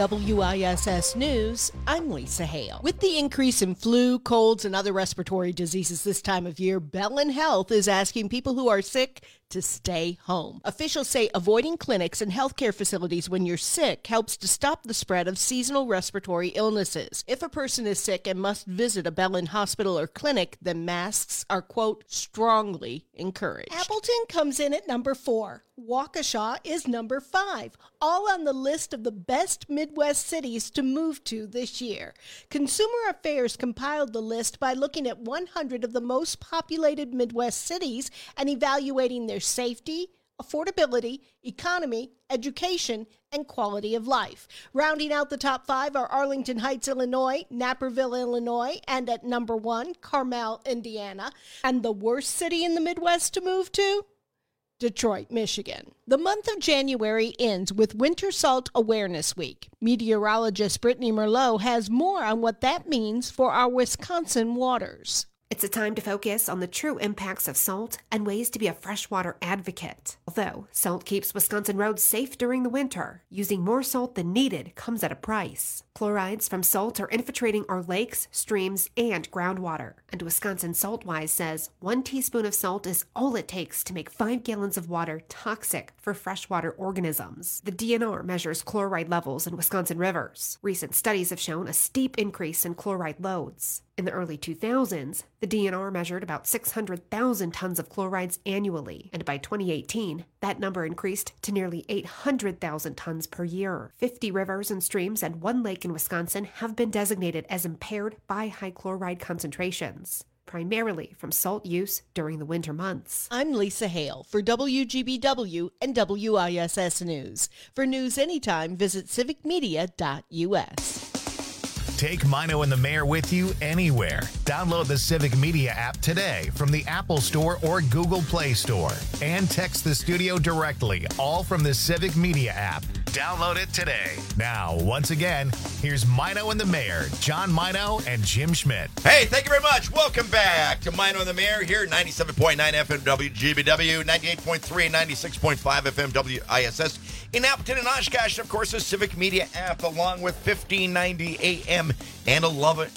WISS News, I'm Lisa Hale. With the increase in flu, colds, and other respiratory diseases this time of year, Bellin Health is asking people who are sick to stay home. Officials say avoiding clinics and healthcare facilities when you're sick helps to stop the spread of seasonal respiratory illnesses. If a person is sick and must visit a Bellin hospital or clinic, then masks are, quote, strongly encouraged. Appleton comes in at number 4. Waukesha is number 5, all on the list of the best Midwest cities to move to this year. Consumer Affairs compiled the list by looking at 100 of the most populated Midwest cities and evaluating their safety, affordability, economy, education, and quality of life. Rounding out the top 5 are Arlington Heights, Illinois, Naperville, Illinois, and at number 1, Carmel, Indiana. And the worst city in the Midwest to move to? Detroit, Michigan. The month of January ends with Winter Salt Awareness Week. Meteorologist Brittany Merlot has more on what that means for our Wisconsin waters. It's a time to focus on the true impacts of salt and ways to be a freshwater advocate. Although salt keeps Wisconsin roads safe during the winter, using more salt than needed comes at a price. Chlorides from salt are infiltrating our lakes, streams, and groundwater. And Wisconsin Saltwise says 1 teaspoon of salt is all it takes to make 5 gallons of water toxic for freshwater organisms. The DNR measures chloride levels in Wisconsin rivers. Recent studies have shown a steep increase in chloride loads. In the early 2000s, the DNR measured about 600,000 tons of chlorides annually, and by 2018, that number increased to nearly 800,000 tons per year. 50 rivers and streams and 1 lake in Wisconsin have been designated as impaired by high chloride concentrations, primarily from salt use during the winter months. I'm Lisa Hale for WGBW and WISS News. For news anytime, visit civicmedia.us. Take Mino and the Mayor with you anywhere. Download the Civic Media app today from the Apple Store or Google Play Store. And text the studio directly, all from the Civic Media app. Download it today. Now, once again, here's Mino and the Mayor, John Mino and Jim Schmidt. Hey, thank you very much. Welcome back to Mino and the Mayor here, 97.9 FM WGBW, 98.3 and 96.5 FM WISS in Appleton and Oshkosh, and of course the Civic Media app, along with 1590 AM and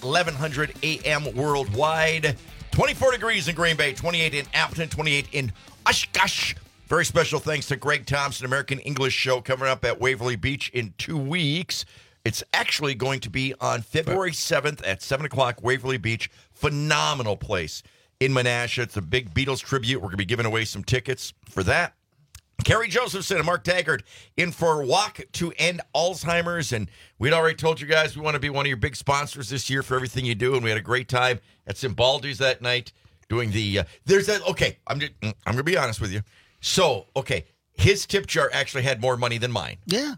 1100 AM worldwide. 24 degrees in Green Bay, 28 in Appleton, 28 in Oshkosh. Very special thanks to Greg Thompson, American English Show, coming up at Waverly Beach in 2 weeks. It's actually going to be on February 7th at 7 o'clock, Waverly Beach. Phenomenal place in Menasha. It's a big Beatles tribute. We're going to be giving away some tickets for that. Kerry Josephson and Mark Taggart in for Walk to End Alzheimer's. And we'd already told you guys we want to be one of your big sponsors this year for everything you do. And we had a great time at Zimbaldi's that night doing the, okay, I'm going to be honest with you. So, okay, his tip jar actually had more money than mine. Yeah.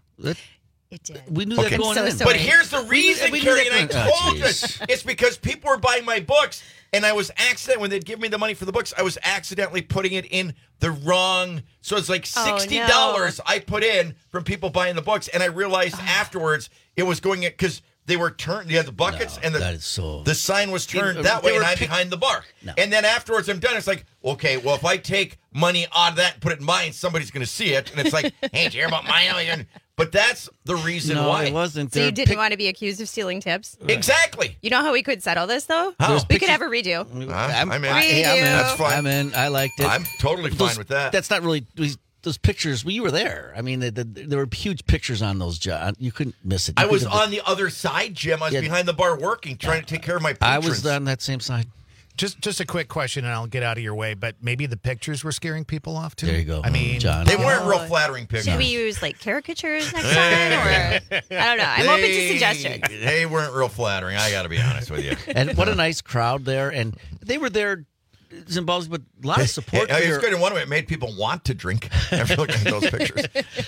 It did. We knew that going in. But here's the reason, Kerry, and I told you. It's because people were buying my books, and I was when they'd give me the money for the books, I was accidentally putting it in the wrong. So it's like $60 I put in from people buying the books, and I realized afterwards it was going in because they were turned. You had the buckets, and the sign was turned that way, and I'm behind the bar. No. And then afterwards, I'm done. It's like, okay, well, if I take money out of that and put it in mine, somebody's going to see it, and it's like, hey, did you hear about mine? But that's the reason why. It wasn't. So you didn't want to be accused of stealing tips? Right. Exactly. You know how we could settle this, though? How? We could have a redo. I'm in. That's fine. I'm in. I liked it. I'm totally fine with that. That's not really... Those pictures, you were there. I mean, there were huge pictures on those, John. You couldn't miss it. I was on the other side, Jim. I was behind the bar working, trying to take care of my patrons. I was on that same side. Just a quick question, and I'll get out of your way, but maybe the pictures were scaring people off, too? There you go. I mean, John. They weren't real flattering pictures. Should we use, caricatures next time? Or I don't know. I'm open to suggestions. They weren't real flattering, I got to be honest with you. And what a nice crowd there. And they were there, Zimbaldi, but a lot of support. It's good in one way. It made people want to drink after looking at those pictures.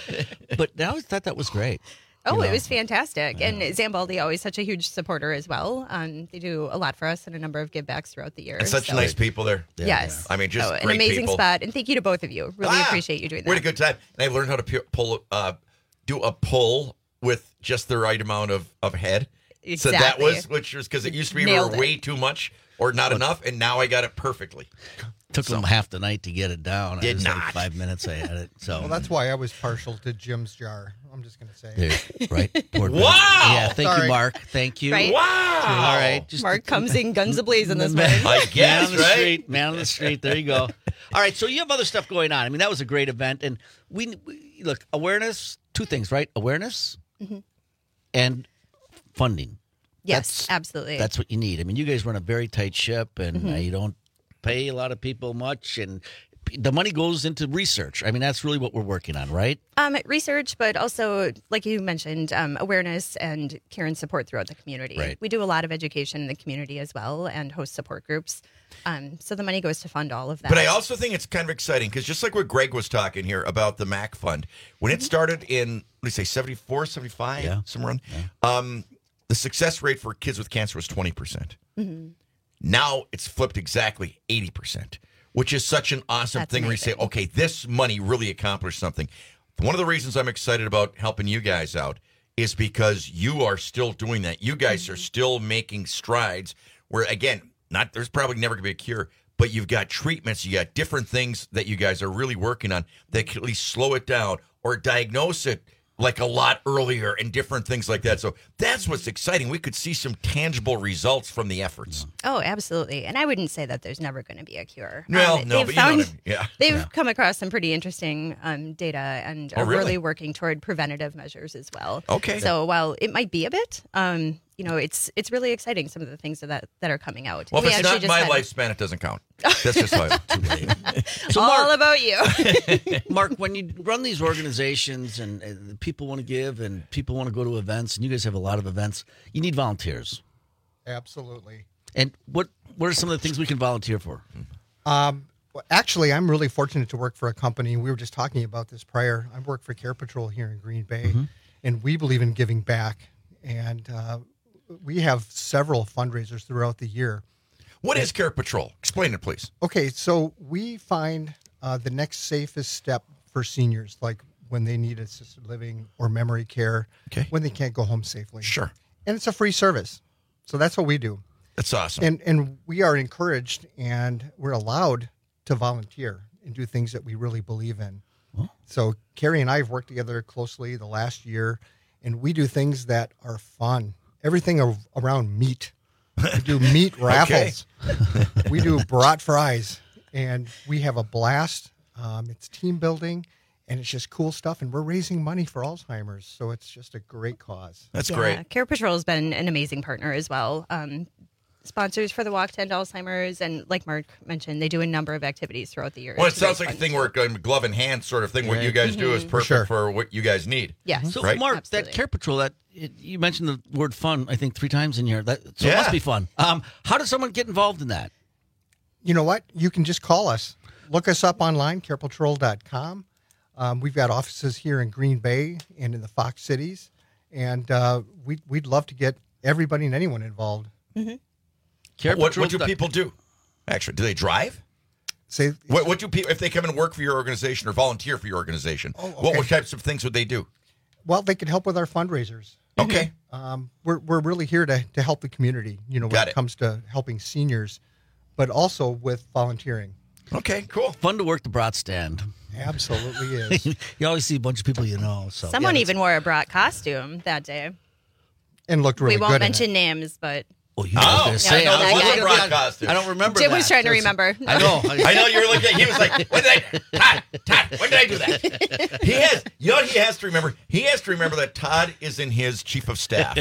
But I always thought that was great. Oh, it was fantastic. And Zambaldi, always such a huge supporter as well. They do a lot for us and a number of give-backs throughout the year. And such nice people there. Yes. I mean, just great an amazing people. spot. And thank you to both of you. Really appreciate you doing that. We had a good time. And I learned how to do a pull with just the right amount of head. So that was, which was because it used to be Nailed way too much or not enough, and now I got it perfectly. Took them half the night to get it down. Did it was not. like 5 minutes I had it. So Well, that's why I was partial to Jim's jar. I'm just going to say. There, right? Poor Wow! Yeah, thank Sorry. you, Mark. Thank you. Right? Wow! All right. Just Mark comes in guns a-blazing this morning. I guess, man on the right? street. Man on the street. There you go. All right. So you have other stuff going on. I mean, that was a great event. And we look, awareness, two things, right? Awareness and funding. Yes, absolutely. That's what you need. I mean, you guys run a very tight ship, and you don't pay a lot of people much, and the money goes into research. I mean, that's really what we're working on, right? Research, but also, like you mentioned, awareness and care and support throughout the community. Right. We do a lot of education in the community as well and host support groups. So the money goes to fund all of that. But I also think it's kind of exciting because just like what Greg was talking here about the MAC Fund, when it started in, what do you say, 74, 75, somewhere around, the success rate for kids with cancer was 20%. Now it's flipped exactly 80%, which is such an awesome thing where you say, okay, this money really accomplished something. One of the reasons I'm excited about helping you guys out is because you are still doing that. You guys are still making strides where, again, there's probably never going to be a cure, but you've got treatments, you got different things that you guys are really working on that can at least slow it down or diagnose it like a lot earlier and different things like that. So that's what's exciting. We could see some tangible results from the efforts. Oh, absolutely. And I wouldn't say that there's never going to be a cure. Well, no, but you know what I mean. They've come across some pretty interesting data and are really working toward preventative measures as well. Okay. So while it might be a bit, it's really exciting, some of the things that are coming out. Well, We if it's actually not just my had- lifespan, it doesn't count. That's just how too late. So all about you. Mark, when you run these organizations and people want to give and people want to go to events, and you guys have a lot of events, you need volunteers. Absolutely. And what are some of the things we can volunteer for? Well, actually, I'm really fortunate to work for a company. We were just talking about this prior. I work for Care Patrol here in Green Bay, and we believe in giving back. And we have several fundraisers throughout the year. What is Care Patrol? Explain it, please. Okay, so we find the next safest step for seniors, like when they need assisted living or memory care, when they can't go home safely. Sure. And it's a free service. So that's what we do. That's awesome. And we are encouraged and we're allowed to volunteer and do things that we really believe in. So Carrie and I have worked together closely the last year, and we do things that are fun. Everything around meat. We do meat raffles. We do brat fries, and we have a blast. It's team building, and it's just cool stuff. And we're raising money for Alzheimer's, so it's just a great cause. That's great. Care Patrol has been an amazing partner as well. Sponsors for the Walk to End Alzheimer's, and like Mark mentioned, they do a number of activities throughout the year. Well, it sounds like a thing where glove in hand sort of thing. What you guys do is perfect for what you guys need. Yeah. So, right? Mark, that Care Patrol, you mentioned the word fun, I think, 3 times in here. So it must be fun. How does someone get involved in that? You know what? You can just call us. Look us up online, carepatrol.com. We've got offices here in Green Bay and in the Fox cities, and we'd love to get everybody and anyone involved. What do people do? Actually, do they drive? Say what do people if they come and work for your organization or volunteer for your organization? What types of things would they do? Well, they could help with our fundraisers. Okay. We're really here to help the community, when it comes to helping seniors, but also with volunteering. Okay, cool. Fun to work the brat stand. Absolutely is. You always see a bunch of people you know. So Someone even wore a brat costume that day. And looked really we good. won't in mention it. names, but Oh, you know what I was going to say. I know, I was that gonna guy. be Costume. I don't remember Jim that. was trying to remember. I know. I know you were looking at. He was like, "When did Todd? When did I do that?" He has. You know what he has to remember? He has to remember that Todd is in his chief of staff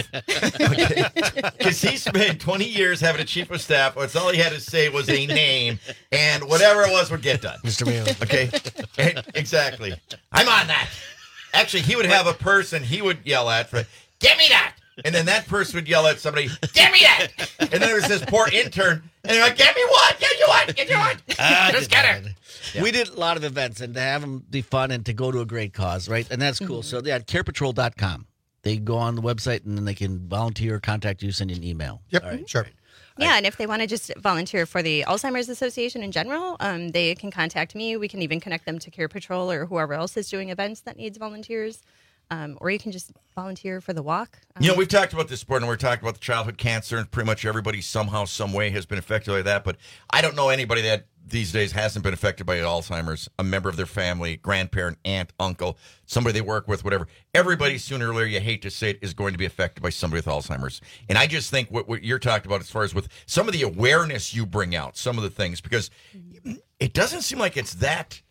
because he spent 20 years having a chief of staff. That's all he had to say was a name, and whatever it was would get done. Mr. Mayo. Okay, exactly. I'm on that. Actually, he would have a person he would yell at for, "Give me that." And then that person would yell at somebody, "Give me that!" And then there's this poor intern, and they're like, "Give me what? Give you what? Give you what? Just get it." Yeah. We did a lot of events, and to have them be fun and to go to a great cause, right? And that's cool. So, carepatrol.com. They go on the website, and then they can volunteer, contact you, send you an email. Yep, All right. sure. yeah, and if they want to just volunteer for the Alzheimer's Association in general, they can contact me. We can even connect them to Care Patrol or whoever else is doing events that needs volunteers. or you can just volunteer for the walk. We've talked about this sport, and we're talking about the childhood cancer, and pretty much everybody somehow, some way has been affected by that. But I don't know anybody that these days hasn't been affected by Alzheimer's, a member of their family, grandparent, aunt, uncle, somebody they work with, whatever. Everybody, sooner or later, you hate to say it, is going to be affected by somebody with Alzheimer's. And I just think what you're talking about as far as with some of the awareness you bring out, some of the things, because it doesn't seem like it's that...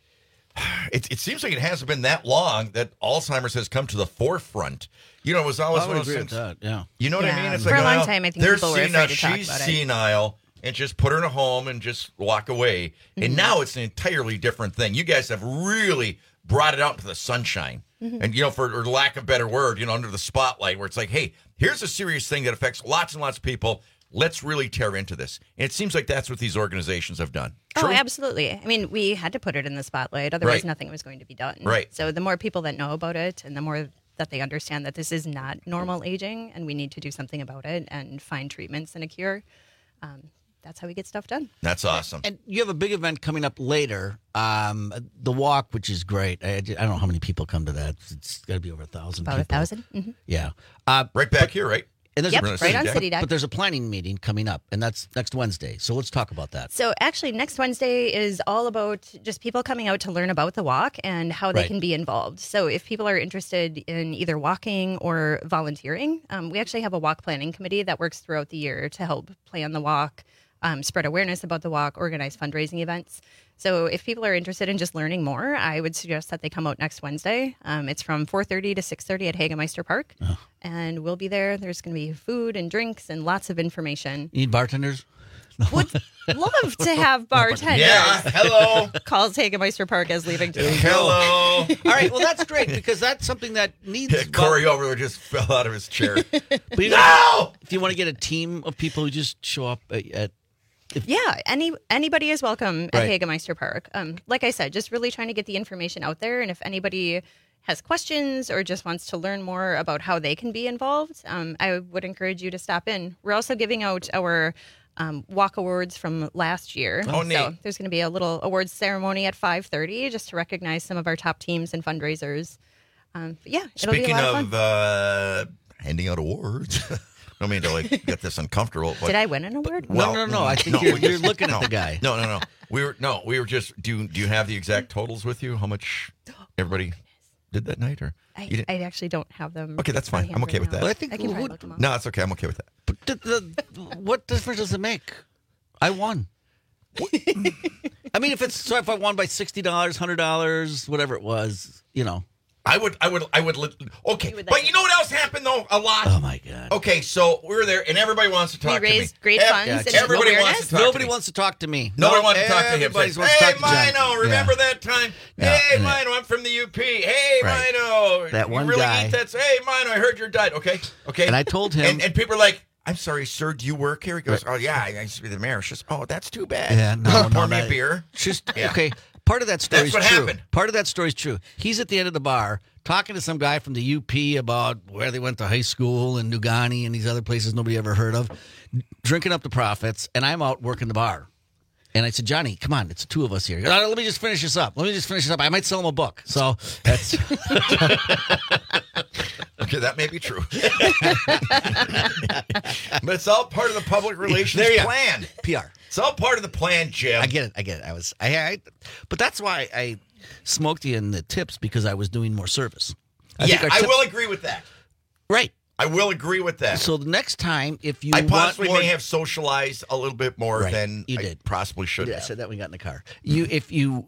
It seems like it hasn't been that long that Alzheimer's has come to the forefront. It was always one of those things. Yeah. You know what I mean? It's for a long time, I think people were afraid to talk she's about it. senile, and just put her in a home and just walk away. Mm-hmm. And now it's an entirely different thing. You guys have really brought it out into the sunshine. Mm-hmm. And, for lack of a better word, under the spotlight, where it's like, hey, here's a serious thing that affects lots and lots of people. Let's really tear into this. And it seems like that's what these organizations have done. Oh, True? absolutely. I mean, we had to put it in the spotlight. Otherwise, Right. nothing was going to be done. Right. So the more people that know about it and the more that they understand that this is not normal aging and we need to do something about it and find treatments and a cure, that's how we get stuff done. That's awesome. And you have a big event coming up later, the walk, which is great. I don't know how many people come to that. It's got to be over 1,000 About people. 1,000? Mm-hmm. Yeah. Right back here, right? And there's Yep, right on City Deck. But there's a planning meeting coming up, and that's next Wednesday. So let's talk about that. So actually, next Wednesday is all about just people coming out to learn about the walk and how they Right. can be involved. So if people are interested in either walking or volunteering, we actually have a walk planning committee that works throughout the year to help plan the walk, spread awareness about the walk, organize fundraising events. So if people are interested in just learning more, I would suggest that they come out next Wednesday. It's from 4:30 to 6:30 at Hagemeister Park. And we'll be there. There's going to be food and drinks and lots of information. You need bartenders? Would love to have bartenders. Yeah, hello. Calls Hagemeister Park as leaving too. Hello. All right, well, that's great because that's something that needs... Corey over there just fell out of his chair. But No! If you want to get a team of people who just show up at Yeah, anybody is welcome at Right. Hagemeister Park. Like I said, just really trying to get the information out there. And if anybody has questions or just wants to learn more about how they can be involved, I would encourage you to stop in. We're also giving out our walk awards from last year. Oh, neat. So there's going to be a little awards ceremony at 5:30 just to recognize some of our top teams and fundraisers. But yeah, it'll be a Speaking lot of fun. of handing out awards, I don't mean to get this uncomfortable. But, Did I win an award? No. I think you're looking at the guy. No. We were just. Do you have the exact totals with you? How much everybody did that night, or you didn't? I actually don't have them. Okay, that's on fine. hand I'm okay right with now. that. But I think can try and look them up. No, it's okay. I'm okay with that. But what difference does it make? I won. I mean, if I won by $60, $100, whatever it was, I would. Okay, but you know what else happened though? A lot. Oh my God. Okay, so we were there, and everybody wants to talk to me. We raised great funds and everybody awareness. wants to talk. Nobody to me. wants to talk to me. Nobody wants to talk to him. Everybody Say, wants to hey, talk to John. Mino, remember Yeah. that time? Yeah, Hey, and Mino, I'm from the UP. Hey, Right. Mino, That one you really guy. eat that? Hey, Mino, I heard your diet. Okay. And I told him. And people are like, I'm sorry, sir, do you work here? He goes, oh, yeah, I used to be the mayor. It's just, oh, that's too bad. Yeah, no, Pour me that- a beer. Just Yeah. okay. Part of that story That's is what true. happened. Part of that story is true. He's at the end of the bar talking to some guy from the UP about where they went to high school and Nugani and these other places nobody ever heard of, drinking up the profits, and I'm out working the bar. And I said, Johnny, come on, it's the two of us here. Let me just finish this up. I might sell him a book. So that's Okay, that may be true. But it's all part of the public relations There you are. plan. PR. It's all part of the plan, Jim. I get it. But that's why I smoked you in the tips because I was doing more service. I will agree with that. Right. I will agree with that. So the next time, if you I want possibly more, may have socialized a little bit more Right. than You I did. possibly should Yeah, I have. said that when we got in the car. If you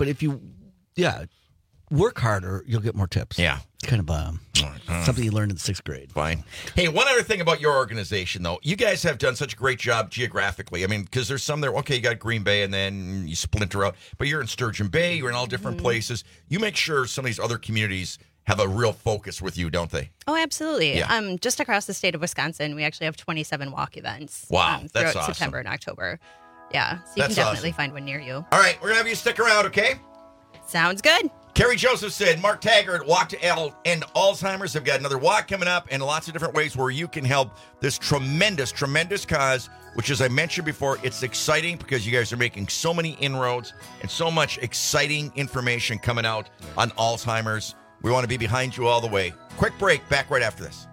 work harder, you'll get more tips. Yeah. Kind of something you learned in 6th grade. Fine. Hey, one other thing about your organization, though. You guys have done such a great job geographically. I mean, because there's some there, okay, you got Green Bay and then you splinter out. But you're in Sturgeon Bay, you're in all different places. You make sure some of these other communities have a real focus with you, don't they? Oh, absolutely. Yeah. Just across the state of Wisconsin, we actually have 27 walk events. Wow, that's throughout awesome. September and October. Yeah, so you That's can definitely awesome. find one near you. All right, we're going to have you stick around, okay? Sounds good. Kerry Joseph said, Mark Taggart, Walk to End Alzheimer's. They've got another walk coming up and lots of different ways where you can help this tremendous, tremendous cause, which, as I mentioned before, it's exciting because you guys are making so many inroads and so much exciting information coming out on Alzheimer's. We want to be behind you all the way. Quick break. Back right after this.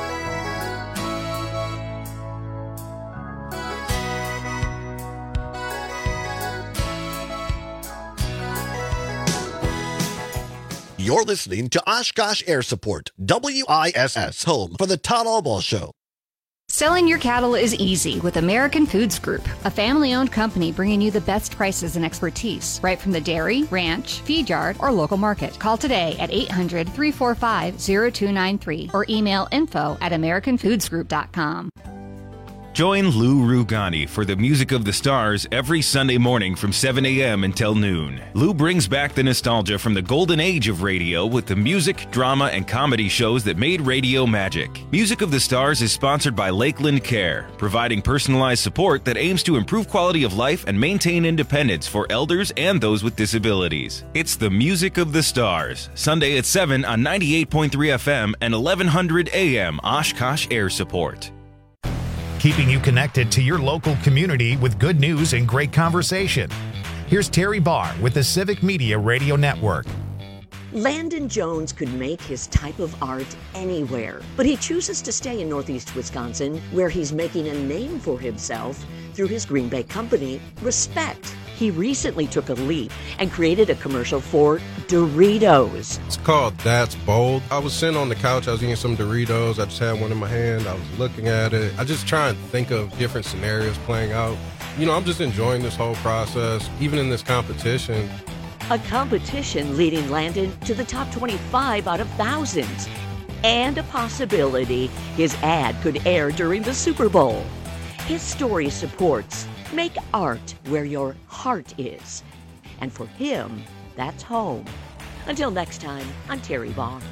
You're listening to Oshkosh Air Support, WISS, home for the Todd Allball Show. Selling your cattle is easy with American Foods Group, a family-owned company bringing you the best prices and expertise, right from the dairy, ranch, feed yard, or local market. Call today at 800-345-0293 or email info@americanfoodsgroup.com. Join Lou Rugani for the Music of the Stars every Sunday morning from 7 a.m. until noon. Lou brings back the nostalgia from the golden age of radio with the music, drama, and comedy shows that made radio magic. Music of the Stars is sponsored by Lakeland Care, providing personalized support that aims to improve quality of life and maintain independence for elders and those with disabilities. It's the Music of the Stars, Sunday at 7 on 98.3 FM and 1100 AM Oshkosh Air Support. Keeping you connected to your local community with good news and great conversation. Here's Terry Barr with the Civic Media Radio Network. Landon Jones could make his type of art anywhere, but he chooses to stay in Northeast Wisconsin, where he's making a name for himself through his Green Bay company, Respect. He recently took a leap and created a commercial for Doritos. It's called That's Bold. I was sitting on the couch, I was eating some Doritos, I just had one in my hand, I was looking at it. I just try and think of different scenarios playing out. You know, I'm just enjoying this whole process, even in this competition. A competition leading Landon to the top 25 out of thousands. And a possibility his ad could air during the Super Bowl. His story supports make art where your heart is. And for him, that's home. Until next time, I'm Terry Barr.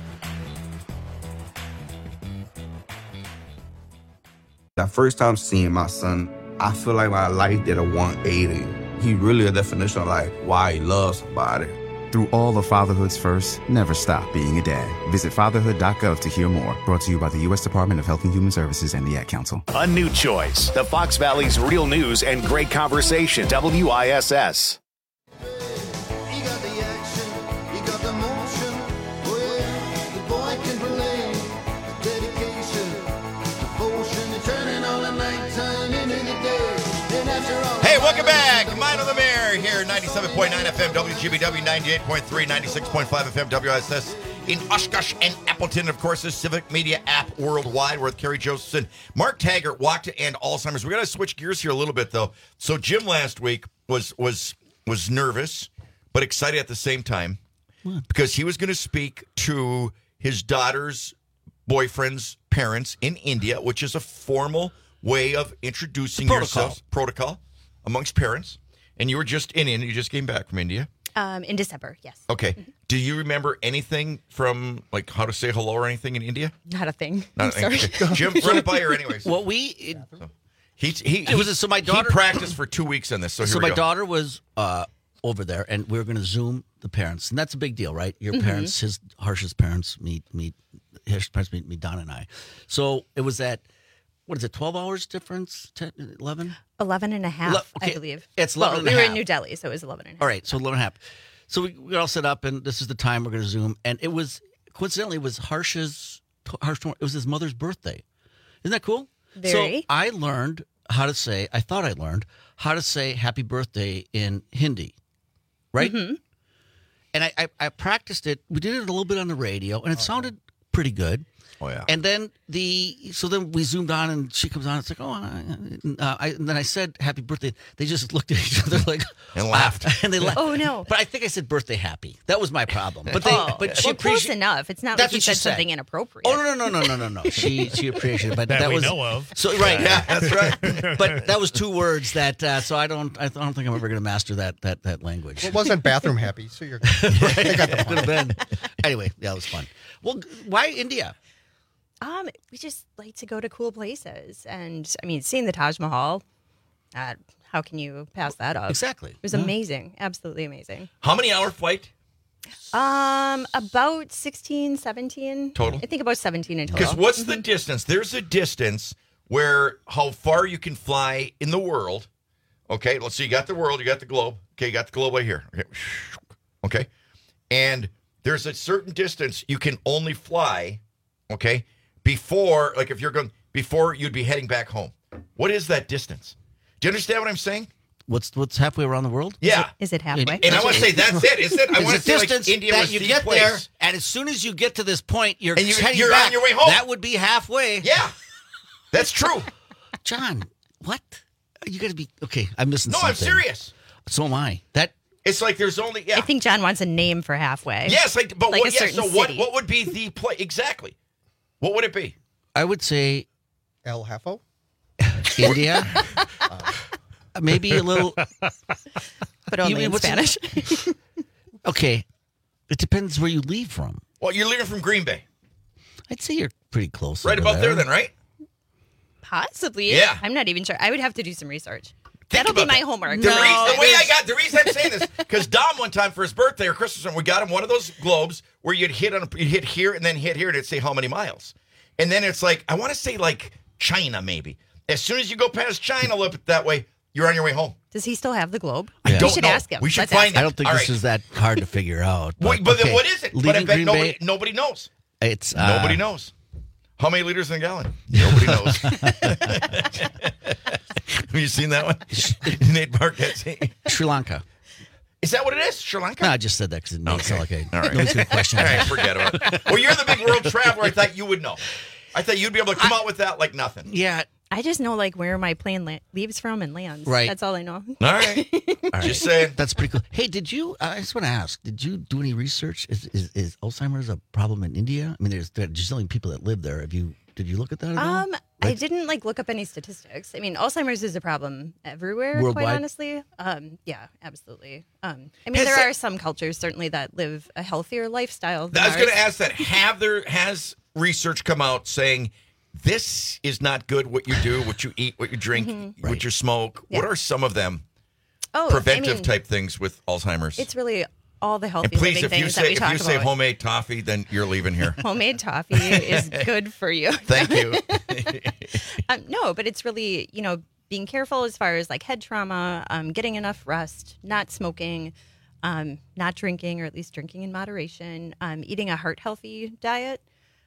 That first time seeing my son, I feel like my life did a 180. He really a definition of like why he loves somebody. Through all of fatherhood's first, never stop being a dad. Visit fatherhood.gov to hear more. Brought to you by the U.S. Department of Health and Human Services and the Ad Council. A new choice. The Fox Valley's real news and great conversation. WISS. Welcome back. Mind on the Mayor here, 97.9 FM, WGBW, 98.3, 96.5 FM, WISS in Oshkosh and Appleton. Of course, the Civic Media app worldwide. We're with Kerry Josephson. Mark Taggart walked to end Alzheimer's. We got to switch gears here a little bit, though. So Jim last week was nervous, but excited at the same time because he was going to speak to his daughter's boyfriend's parents in India, which is a formal way of introducing yourself. Protocol amongst parents. And you were just in India. You just came back from India. In December, yes. Okay. Do you remember anything from, like, how to say hello or anything in India? Not a thing. Not a thing. Sorry. Jim, run it by her anyways. Well, He my daughter practiced for 2 weeks on this. So, my daughter was over there, and we were going to Zoom the parents, and that's a big deal, right? Your parents, Harsh's parents meet Don and I. So it was at, what is it, 12 hours difference? 10, 11? 11 and a half, okay. I believe. It's 11 and a we were half. in New Delhi, so it was 11 and a half. All right, so 11 and a half. So we all set up, and this is the time we're going to Zoom. And it was, coincidentally, it was it was his mother's birthday. Isn't that cool? Very. So I learned how to say happy birthday in Hindi, right? Mm-hmm. And I practiced it. We did it a little bit on the radio, and it sounded pretty good. Oh, yeah. And then then we zoomed on, and she comes on. It's like, and then I said happy birthday. They just looked at each other like and laughed. And they laughed. Oh no! But I think I said birthday happy. That was my problem. But she close enough. It's not like you said something inappropriate. Oh no. She appreciated it, but that we was know of. So right, yeah, that's right. But that was 2 words that. So I don't think I'm ever going to master that language. Well, it wasn't bathroom happy, so you're. Right. Could have been. Anyway, that was fun. Well, why India? We just like to go to cool places, and I mean, seeing the Taj Mahal. How can you pass that up? Exactly. It was amazing, absolutely amazing. How many hour flight? About 16, 17 total. I think about 17 in total. Because what's the distance? There's a distance where how far you can fly in the world. Okay, let's see. You got the world, you got the globe. Okay, you got the globe right here. Okay, and there's a certain distance you can only fly, okay, before, like if you're going, before you'd be heading back home. What is that distance? Do you understand what I'm saying? What's halfway around the world? Yeah. Is it halfway? And I want to say that's it, isn't it? I want to say distance like India that was you the get place. there, and as soon as you get to this point, you're And heading you're back. on your way home. That would be halfway. Yeah, that's true. John, what? You got to be okay. I'm missing. No, something. I'm serious. So am I. That It's like there's only I think John wants a name for halfway. Yes, like but like what? a Yeah, certain so what? city. What would be the place exactly? What would it be? I would say El Hafo? India. Maybe a little. But only in what's Spanish. Okay, it depends where you leave from. Well, you're leaving from Green Bay, I'd say you're pretty close. right over about there, then, right? Possibly. Yeah. I'm not even sure. I would have to do some research. Think That'll be about my that. homework. The reason I'm saying this because Dom one time for his birthday or Christmas, we got him one of those globes where you'd hit here and then hit here, and it'd say how many miles, and then it's like I want to say like China maybe. As soon as you go past China, look that way, you're on your way home. Does he still have the globe? I We don't should know. ask him. We should Let's find ask it. I don't think All this right. is that hard to figure out. Wait, but then okay. what is it? But I Leaving bet Green nobody Bay, knows. it's Nobody knows. How many liters in a gallon? Nobody knows. Have you seen that one? Nate Bargatze. Sri Lanka. Is that what it is? Sri Lanka? No, I just said that because it made it sound like a. All right. Nobody's going to question All it. right, forget about it. Well, you're the big world traveler. I thought you would know. I thought you'd be able to come out with that like nothing. Yeah. I just know like where my plane leaves from and lands. Right. That's all I know. All right. All right. Just saying. That's pretty cool. Hey, did you? I just want to ask. Did you do any research? Is Alzheimer's a problem in India? I mean, there's gazillion people that live there. Did you look at that at all? I didn't look up any statistics. I mean, Alzheimer's is a problem everywhere, Worldwide? quite honestly. Yeah, absolutely. I mean, there are some cultures certainly that live a healthier lifestyle than I was going to ours. ask that. Has research come out saying this is not good, what you do, what you eat, what you drink, what you smoke? Yeah. What are some of them Oh, preventive I mean, type things with Alzheimer's? It's really all the healthy and please, living if you things say that we talk about. homemade toffee, then you're leaving here. Homemade toffee is good for you. Thank you. No, but it's really, being careful as far as like head trauma, getting enough rest, not smoking, not drinking, or at least drinking in moderation, eating a heart healthy diet.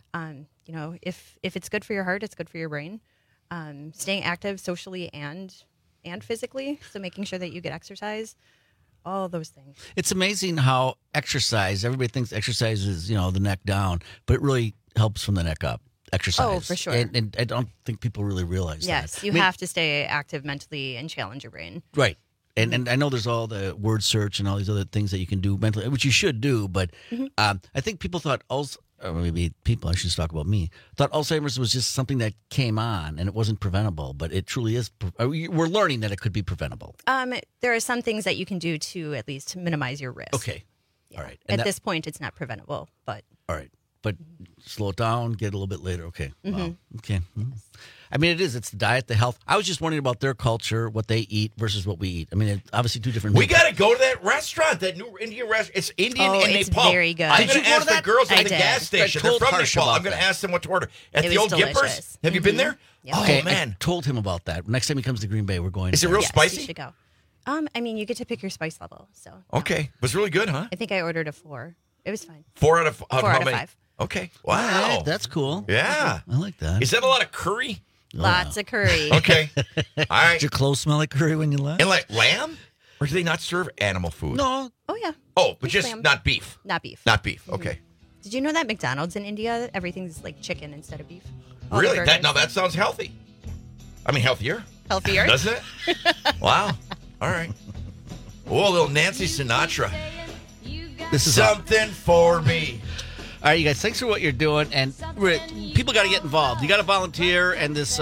If it's good for your heart, it's good for your brain. Staying active socially and physically, so making sure that you get exercise. All those things. It's amazing how exercise. Everybody thinks exercise is the neck down, but it really helps from the neck up. Exercise. Oh, for sure. And I don't think people really realize that. Yes, you I mean, have to stay active mentally and challenge your brain. Right. And I know there's all the word search and all these other things that you can do mentally, which you should do. But I think people thought, or maybe people, I should just talk about me, thought Alzheimer's was just something that came on and it wasn't preventable. But it truly is. We're learning that it could be preventable. There are some things that you can do to at least minimize your risk. Okay. All right. At this point, it's not preventable, but. All right. But slow it down, get a little bit later. Okay. Wow. Mhm. Okay. I mean, it is. It's the diet, the health. I was just wondering about their culture, what they eat versus what we eat. I mean, it's obviously two different We things. got to go to that restaurant, that new Indian restaurant. It's Indian Oh, and it's Nepal. very good. I'm Did going you to go ask to the that? girls I at the did. gas station. They're told from Harsh Nepal. about I'm going to that. ask them what to order. At It the was old Gippers? delicious. Have you been Mhm. there? Yep. Oh, Okay, man. I told him about that. Next time he comes to Green Bay, we're going. Is it real Yes, spicy? you should go. I mean, you get to pick your spice level. So Okay. It was really good, huh? I think I ordered a 4. It was fine. 4 out of 4 how out of many? 5. Okay. All Wow. right, that's cool. Yeah. I like that. Is that a lot of curry? Lots of curry. Okay. All right. Did your clothes smell like curry when you left? And like lamb? Or do they not serve animal food? No. Oh yeah. Oh, but There's just lamb. not beef. Not beef. Not beef. Okay. Did you know that McDonald's in India, everything's like chicken instead of beef? All the Really? burgers. That sounds healthy. I mean, healthier. Healthier? Doesn't it? Wow. All right. Oh, a little Nancy Sinatra. This is Something for me. All right, you guys, thanks for what you're doing. And people got to get involved. You got to volunteer, and this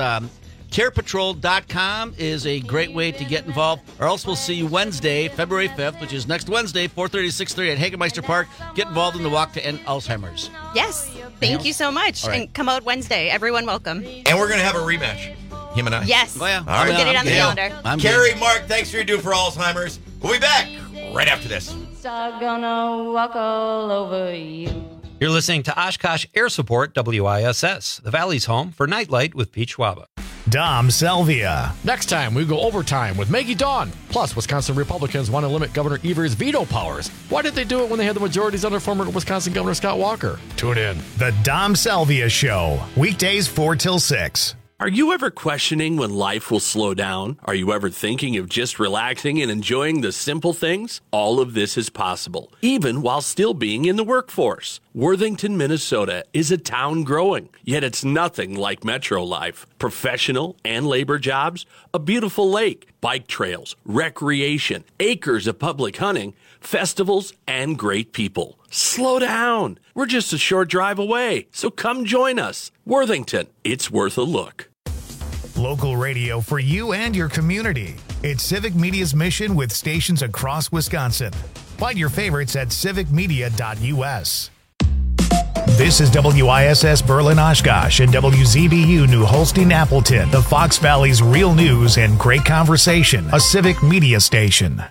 carepatrol.com is a great way to get involved. Or else we'll see you Wednesday, February 5th, which is next Wednesday, 4:30 to 6:30 at Hagenmeister Park. Get involved in the Walk to End Alzheimer's. Yes. Thank you so much. All right. And come out Wednesday. Everyone welcome. And we're going to have a rematch. Him and I. Yes. Oh, yeah. All right. We'll get it on the Deal. calendar. Carrie, Mark, thanks for your do for Alzheimer's. We'll be back right after this. I'm gonna walk all over you. You're listening to Oshkosh Air Support WISS, the Valley's home for Nightlight with Pete Schwaba. Dom Selvia. Next time, we go overtime with Maggie Dawn. Plus, Wisconsin Republicans want to limit Governor Evers' veto powers. Why did they do it when they had the majorities under former Wisconsin Governor Scott Walker? Tune in. The Dom Selvia Show. Weekdays 4 till 6. Are you ever questioning when life will slow down? Are you ever thinking of just relaxing and enjoying the simple things? All of this is possible, even while still being in the workforce. Worthington, Minnesota is a town growing, yet it's nothing like metro life. Professional and labor jobs, a beautiful lake, bike trails, recreation, acres of public hunting, festivals, and great people. Slow down. We're just a short drive away, so come join us. Worthington, it's worth a look. Local radio for you and your community. It's Civic Media's mission with stations across Wisconsin. Find your favorites at civicmedia.us. This is WISS Berlin Oshkosh and WZBU New Holstein Appleton, the Fox Valley's real news and great conversation, a Civic Media station.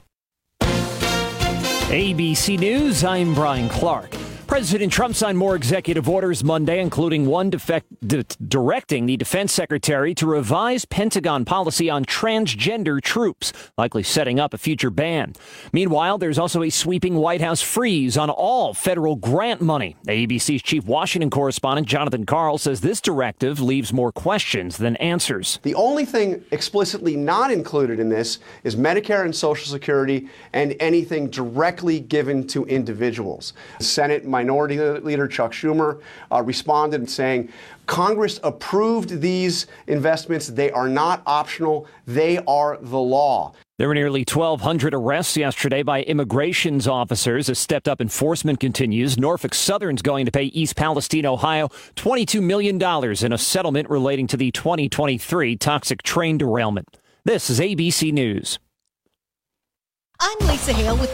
ABC News, I'm Brian Clark. President Trump signed more executive orders Monday, including one directing the defense secretary to revise Pentagon policy on transgender troops, likely setting up a future ban. Meanwhile, there's also a sweeping White House freeze on all federal grant money. ABC's chief Washington correspondent Jonathan Karl says this directive leaves more questions than answers. The only thing explicitly not included in this is Medicare and Social Security and anything directly given to individuals. Senate Minority Leader Chuck Schumer responded saying, Congress approved these investments. They are not optional. They are the law. There were nearly 1,200 arrests yesterday by immigrations officers as stepped-up enforcement continues. Norfolk Southern's going to pay East Palestine, Ohio, $22 million in a settlement relating to the 2023 toxic train derailment. This is ABC News. I'm Lisa Hale with